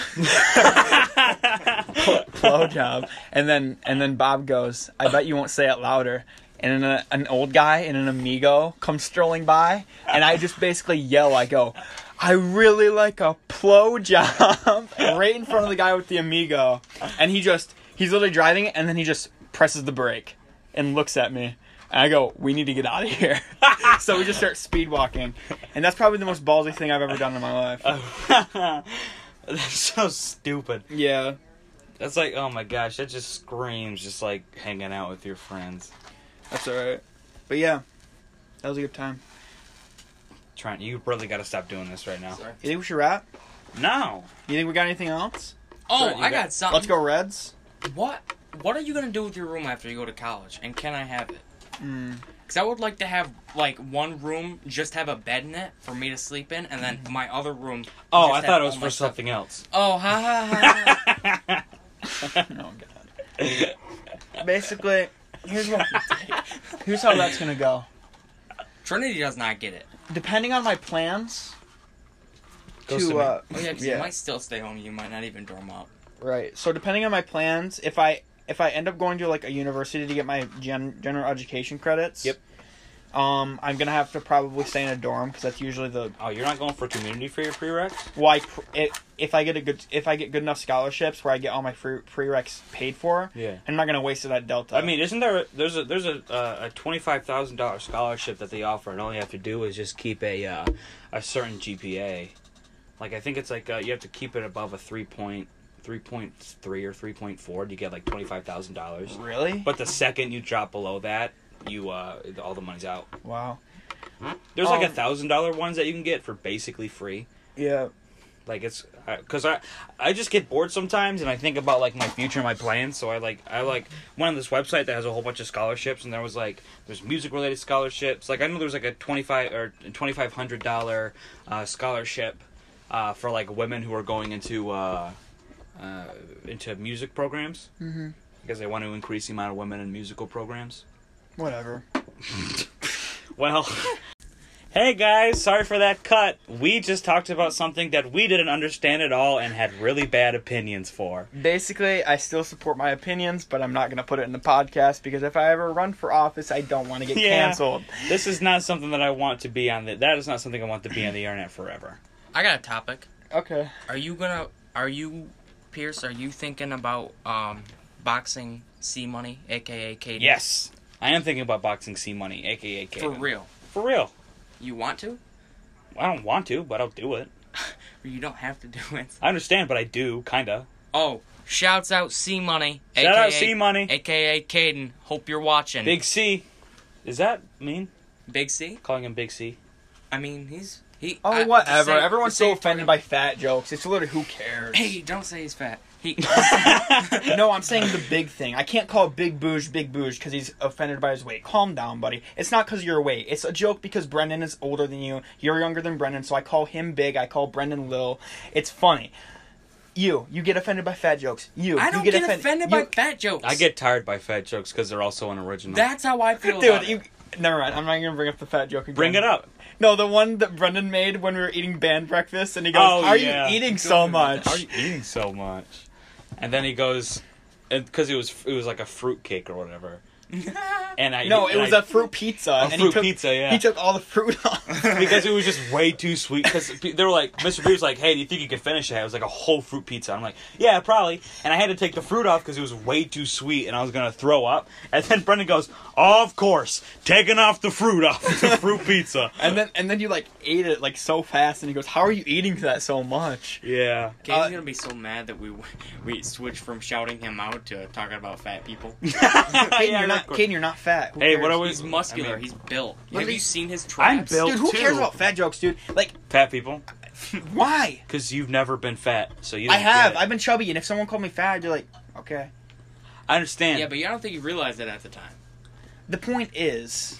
Plow job. And then Bob goes, "I bet you won't say it louder." And then an old guy in an Amigo comes strolling by, and I just basically yell, I go, "I really like a plow job," right in front of the guy with the Amigo. And he's literally driving it, and then he just presses the brake and looks at me. And I go, "We need to get out of here." So we just start speed walking. And that's probably the most ballsy thing I've ever done in my life. That's so stupid. Yeah. That's like, oh my gosh, that just screams just like hanging out with your friends. That's alright. But yeah, that was a good time. Trent, you really got to stop doing this right now. Sorry. You think we should wrap? No. You think we got anything else? Oh, Sure, you I got- got something. Let's go Reds. What are you gonna do with your room after you go to college? And can I have it? Mm. Because I would like to have, like, one room just have a bed in it for me to sleep in, and then my other room... Oh, just I have thought it all was my for stuff. something else. Oh, ha ha ha. Oh god. Basically, here's how that's gonna go. Trinity does not get it. Depending on my plans. Goes to me. Oh yeah, 'cause you might still stay home. You might not even dorm up. Right. So depending on my plans, if I end up going to like a university to get my general education credits, Yep. I'm gonna have to probably stay in a dorm because that's usually the. Oh, you're not going for community for your prereqs? Well, if I get good enough scholarships where I get all my prereqs paid for, Yeah. I'm not gonna waste it at Delta. I mean, isn't there's a $25,000 scholarship that they offer, and all you have to do is just keep a certain GPA. Like I think it's like you have to keep it above a 3.3 or 3.4 to get like $25,000. Really? But the second you drop below that, you all the money's out. Wow. There's like $1,000 ones that you can get for basically free. Yeah. Like it's because I just get bored sometimes, and I think about like my future, my plans. So I went on this website that has a whole bunch of scholarships, and there's music related scholarships. Like I know there's like a $2,500 scholarship for like women who are going into music programs because they want to increase the amount of women in musical programs. Whatever. Well. Hey guys, sorry for that cut. We just talked about something that we didn't understand at all and had really bad opinions for. Basically, I still support my opinions, but I'm not going to put it in the podcast because if I ever run for office, I don't want to get canceled. This is not something that I want to be on. That is not something I want to be on the internet forever. I got a topic. Okay. Are you, Pierce, are you thinking about boxing C-Money, a.k.a. Katie? Yes. I am thinking about boxing C-Money, a.k.a. Katie. For real? For real. You want to? I don't want to, but I'll do it. You don't have to do it. I understand, but I do, kinda. Oh, shouts out C-Money. Shout out C-Money. A.k.a. Caden. Hope you're watching. Big C. Is that mean? Big C? Calling him Big C? I mean, whatever. Everyone's so offended by fat jokes. It's literally who cares. Hey, don't say he's fat. No, I'm saying the big thing. I can't call Big Booge because he's offended by his weight. Calm down, buddy. It's not because of your weight. It's a joke because Brendan is older than you. You're younger than Brendan, so I call him Big. I call Brendan Lil. It's funny. You get offended by fat jokes. I don't get offended by fat jokes. I get tired by fat jokes because they're also unoriginal. That's how I feel about it. Never mind. I'm not going to bring up the fat joke again. Bring it up. No, the one that Brendan made when we were eating band breakfast, and he goes, "How are you eating so much? How are you eating so much?" And then he goes, because it was like a fruit cake or whatever. And it was a fruit pizza. Pizza, yeah. He took all the fruit off because it was just way too sweet. Because they were like, Mr. B was like, "Hey, do you think you can finish it?" It was like a whole fruit pizza. I'm like, "Yeah, probably." And I had to take the fruit off because it was way too sweet, and I was gonna throw up. And then Brendan goes, "Of course, taking off the fruit off the fruit pizza." and then you like ate it like so fast, and he goes, "How are you eating that so much?" Yeah. Katie's gonna be so mad that we switched from shouting him out to talking about fat people. Caden, you're not fat. Hey, what are we? He's muscular. He's built. Have you seen his I'm traps? built Dude, who too. cares about fat jokes, dude? Like, Fat people. why? Because you've never been fat, so you. I don't have. get it. I've been chubby, and if someone called me fat, I'd be like, okay. I understand. Yeah, but I don't think you realized it at the time. The point is,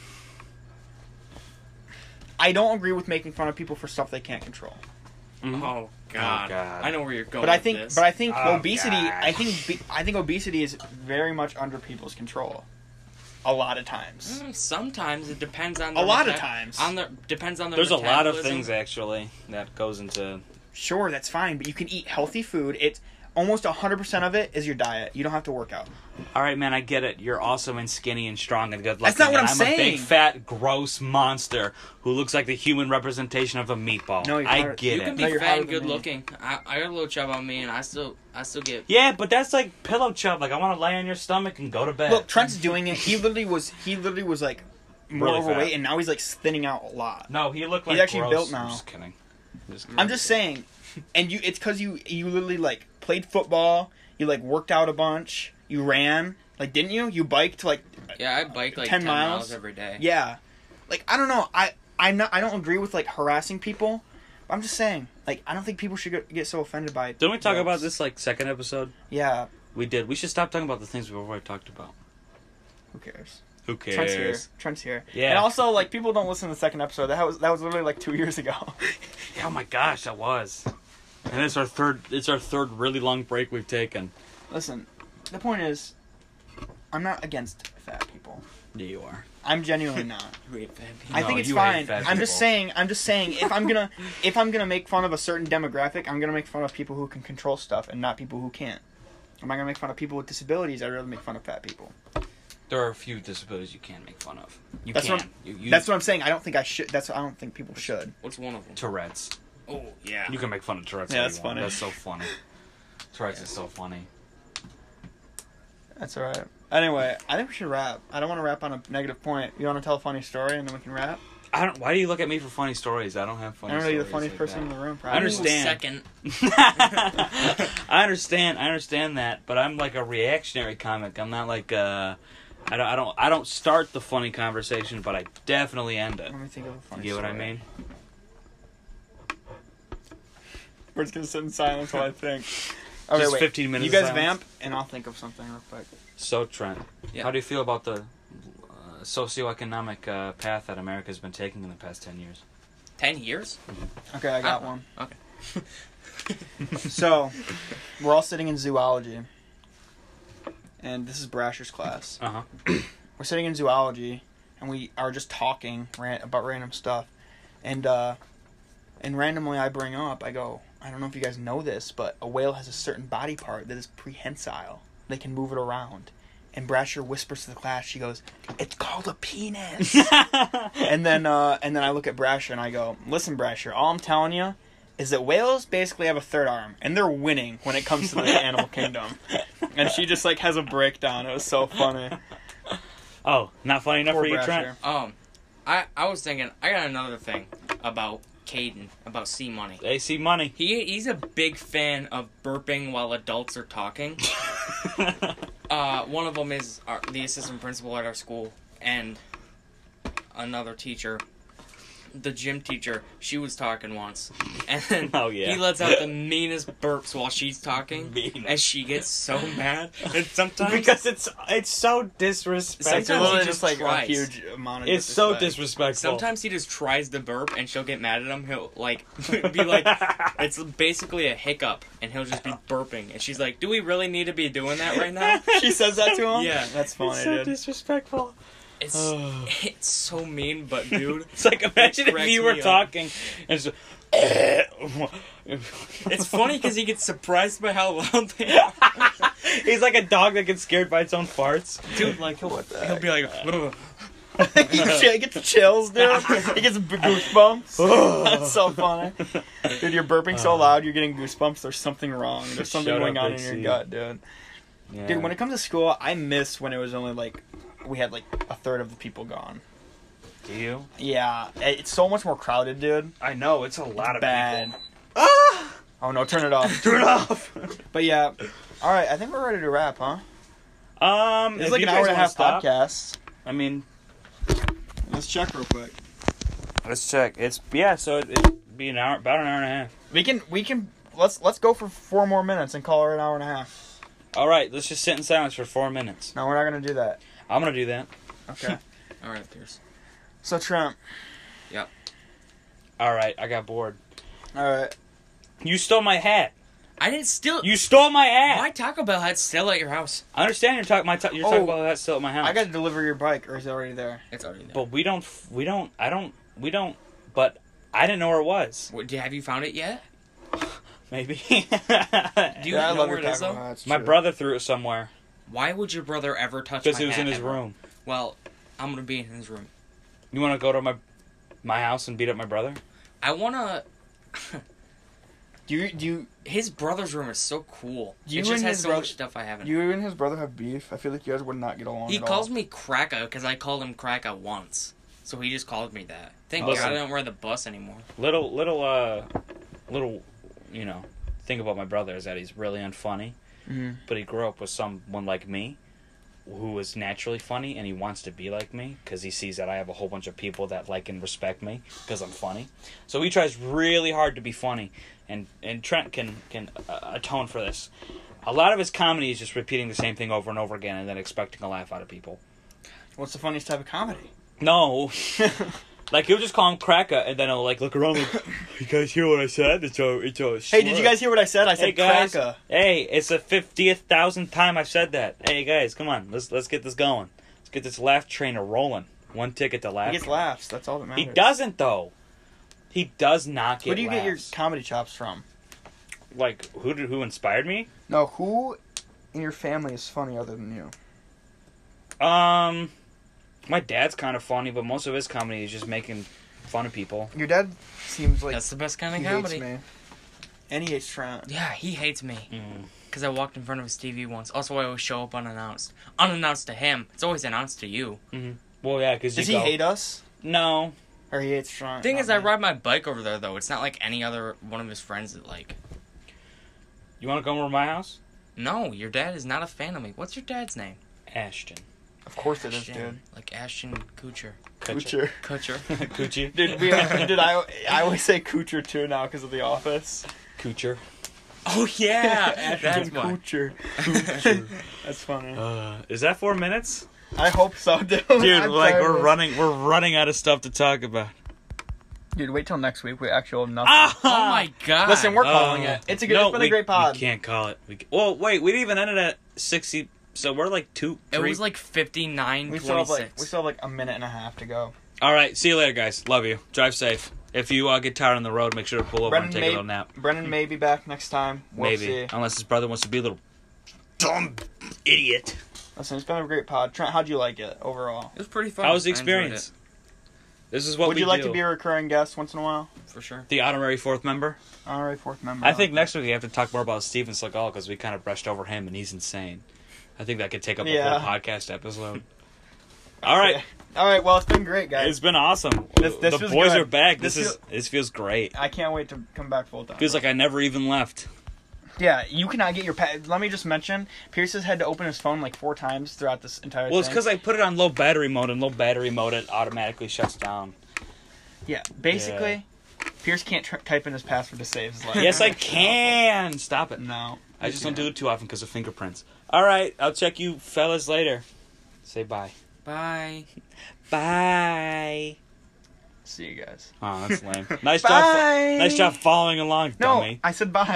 I don't agree with making fun of people for stuff they can't control. Mhm. Oh God. I know where you're going. But I with think, this. obesity. gosh. I think obesity is very much under people's control. A lot of times. Sometimes it depends on A lot of times. Depends on the There's a lot of metabolism. things actually that goes into. Sure, that's fine, but you can eat healthy food. It's almost 100% of it is your diet. You don't have to work out. All right, man, I get it. You're awesome and skinny and strong and good looking. That's not what I'm I'm saying. a big, fat, gross monster who looks like the human representation of a meatball. No, you're I hard. get You it. can No, be you're fat hotter and than good me. looking. I got a little chub on me, and I still get. Yeah, but that's like pillow chub. Like I want to lay on your stomach and go to bed. Look, Trent's doing it. He literally was like more Really overweight, fat. and now he's like thinning out a lot. No, he looked like He's actually gross. built now. I'm just kidding. I'm just saying, and it's because you literally like played football, you like worked out a bunch, you ran, like didn't you? You biked like Yeah, I bike like 10 10 miles? miles every day. yeah, like I don't know, I don't agree with like harassing people. But I'm just saying, like I don't think people should get so offended by it. Didn't we talk about this like second episode? Yeah, We did. We should stop talking about the things we've already talked about. who cares? Who cares? Trent's here. Yeah. And also, like, people don't listen to the second episode. That was literally like 2 years ago. Oh my gosh, that was. And it's our third really long break we've taken. Listen, the point is, I'm not against fat people. Yeah, you are. I'm genuinely not. You hate fat people. I No, think it's you hate fine. fat I'm just people. saying if I'm gonna make fun of a certain demographic, I'm gonna make fun of people who can control stuff and not people who can't. Am I gonna make fun of people with disabilities? I'd rather make fun of fat people. There are a few disabilities you can make fun of. You That's can. what You- That's what I'm saying. I don't think I should. I don't think people should. What's one of them? Tourette's. Oh, yeah. You can make fun of Tourette's. Yeah, all that's you want. funny. That's so funny. Tourette's is so funny. That's alright. Anyway, I think we should wrap. I don't want to wrap on a negative point. You want to tell a funny story and then we can wrap? I don't. Why do you look at me for funny stories? I don't have funny. I don't know. You're the stories funniest like person in that. the room. I Probably. understand. Second. I understand that, but I'm like a reactionary comic. I'm not like I don't start the funny conversation, but I definitely end it. Let me think of a funny You get what I story. mean? We're just gonna sit in silence while I think. Okay, Just wait. 15 minutes You of guys silence? vamp, and I'll think of something real quick. So Trent, Yeah. how do you feel about the socioeconomic path that America's been taking in the past 10 years? 10 years? Okay, I got Ah, one. Okay. So, we're all sitting in zoology, and this is Brasher's class. Uh huh. We're sitting in zoology, and we are just talking about random stuff, and randomly I bring up, I go, I don't know if you guys know this, but a whale has a certain body part that is prehensile. They can move it around. And Brasher whispers to the class, she goes, "It's called a penis." and then I look at Brasher and I go, "Listen, Brasher, all I'm telling you is that whales basically have a third arm, and they're winning when it comes to the animal kingdom." And she just like has a breakdown. It was so funny. Oh, not funny enough Poor for you, Brasher. Trent? I was thinking, I got another thing about Caden, about C-Money. AC money. He's a big fan of burping while adults are talking. One of them is the assistant principal at our school, and another teacher, the gym teacher. She was talking once, and then Oh, yeah. he lets out the meanest burps while she's talking, Meanest. and she gets so mad. And sometimes Because it's so disrespectful. It's Sometimes he literally just just like tries. a huge amount of It's so disrespect. disrespectful. sometimes he just tries to burp, and she'll get mad at him. He'll like be like, it's basically a hiccup, and he'll just be burping, and she's like, "Do we really need to be doing that right now?" She says that to him? Yeah. That's funny, It's so dude. disrespectful. It's so mean, but dude, It's like, imagine if cracks you were me up. talking and it's it's funny because he gets surprised by how loud they are. He's like a dog that gets scared by its own farts. Dude, like he'll be like, "Ugh." He gets chills, dude. He gets goosebumps. That's so funny. Dude, you're burping so loud, you're getting goosebumps. There's something wrong. There's something Shut going up, on in Big your C. gut, dude. Yeah. Dude, when it comes to school, I miss when it was only like, we had like a third of the people gone. Do you? Yeah, it's so much more crowded, dude. I know, it's a lot of Bad. people. Ah! Oh no, turn it off. Turn it off! But yeah, all right, I think we're ready to wrap, huh? It's It's like an hour and a half podcast. I mean, Let's check real quick. let's check. So it'd be about an hour and a half. We can let's go for 4 more minutes and call her an hour and a half. All right, let's just sit in silence for 4 minutes. No, we're not gonna do that. I'm gonna do that. Okay. All right, Pierce. So Trump. All right, I got bored. All right. You stole my hat. I didn't steal. You stole my hat. My Taco Bell hat's still at your house. I understand you're talking. You're talking about that still at my house. I got to deliver your bike, or is it already there? It's already there. But we don't. But I didn't know where it was. Have you found it yet? Maybe. Do you I know love where your it is taco. though? That's My true. brother threw it somewhere Why would your brother ever touch my because it was hat in his ever? room. Well, I'm gonna be in his room. You want to go to my house and beat up my brother? I wanna. Do you His brother's room is so cool. You It just and has his so brother- much stuff I haven't. you and his brother have beef? I feel like you guys would not get along. He at calls all. me Kraka because I called him Kraka once, so he just called me that. Thank Listen. God I don't wear the bus anymore. Little, you know, thing about my brother is that he's really unfunny, Mhm. but he grew up with someone like me who is naturally funny, and he wants to be like me because he sees that I have a whole bunch of people that like and respect me because I'm funny. So he tries really hard to be funny, and Trent can atone for this. A lot of his comedy is just repeating the same thing over and over again and then expecting a laugh out of people. What's the funniest type of comedy? No. Like, he'll just call him Kraka, and then he'll, like, look around like, you guys hear what I said? It's a Hey, did you guys hear what I said? I said Hey, guys. Kraka. Hey, it's the 50,000th time I've said that. Hey, guys, come on. Let's get this going. Let's get this laugh train rolling. One ticket to laugh. He gets laughs. That's all that matters. He doesn't though. He does not get. Where do you get your laughs. comedy chops from? Like who inspired me? No, who in your family is funny other than you? My dad's kind of funny, but most of his comedy is just making fun of people. Your dad seems like That's the best kind of he comedy. hates me. And he hates Trent. Yeah, he hates me. Mm. Because I walked in front of his TV once. Also, I always show up unannounced. Unannounced to him. It's always announced to you. Well, yeah, because Does he hate us? No. Or he hates Trent? Thing Not is, I me. ride my bike over there, though. It's not like any other one of his friends that, like... You want to come over to my house? No, your dad is not a fan of me. What's your dad's name? Ashton. Of course it is, Ashton. dude. Like Ashton Kutcher. Kutcher. Kutcher. Coochie. Dude, I always say Kutcher too now because of The Office. Coocher. Oh, yeah! Ashton That's why. Kutcher. That's funny. Is that 4 minutes? I hope so, dude. Dude, I'm like tired we're of- running out of stuff to talk about. Dude, wait till next week. We actually have nothing. Oh, my God. Listen, we're calling it. It's been a great pod. We can't call it. Well, wait, we didn't even end it at 60, so we're like 2, 3. It was like 59, We still have 26. like a minute and a half to go. All right, see you later, guys. Love you. Drive safe. If you get tired on the road, make sure to pull over and take a little nap. Brennan may be back next time. We'll Maybe, see. unless his brother wants to be a little dumb idiot. Listen, it's been a great pod. Trent, how'd you like it overall? It was pretty fun. How was the I enjoyed experience? This is what Would we you like do. to be a recurring guest once in a while? it, for sure. The honorary 4th member. Alright, fourth member. I think next week we have to talk more about Steven Seagal because we kind of brushed over him and he's insane. I think that could take up a Yeah. whole podcast episode. All right, Alright, well, it's been great, guys. it's been awesome. This the was boys good. are back. This This feels great. I can't wait to come back full time. Feels like I never even left. Yeah, you cannot get your Let me just mention, Pierce has had to open his phone like 4 times throughout this entire Well, it's thing. because I put it on low battery mode, and low battery mode it automatically shuts down. Yeah, basically, Pierce can't type in his password to save his life. Yes, I can. Stop it. No. I just don't do it too often because of fingerprints. All right, I'll check you fellas later. Say bye. Bye. Bye. See you guys. Oh, that's lame. Nice Bye. job. Nice job following along, No, dummy. I said bye.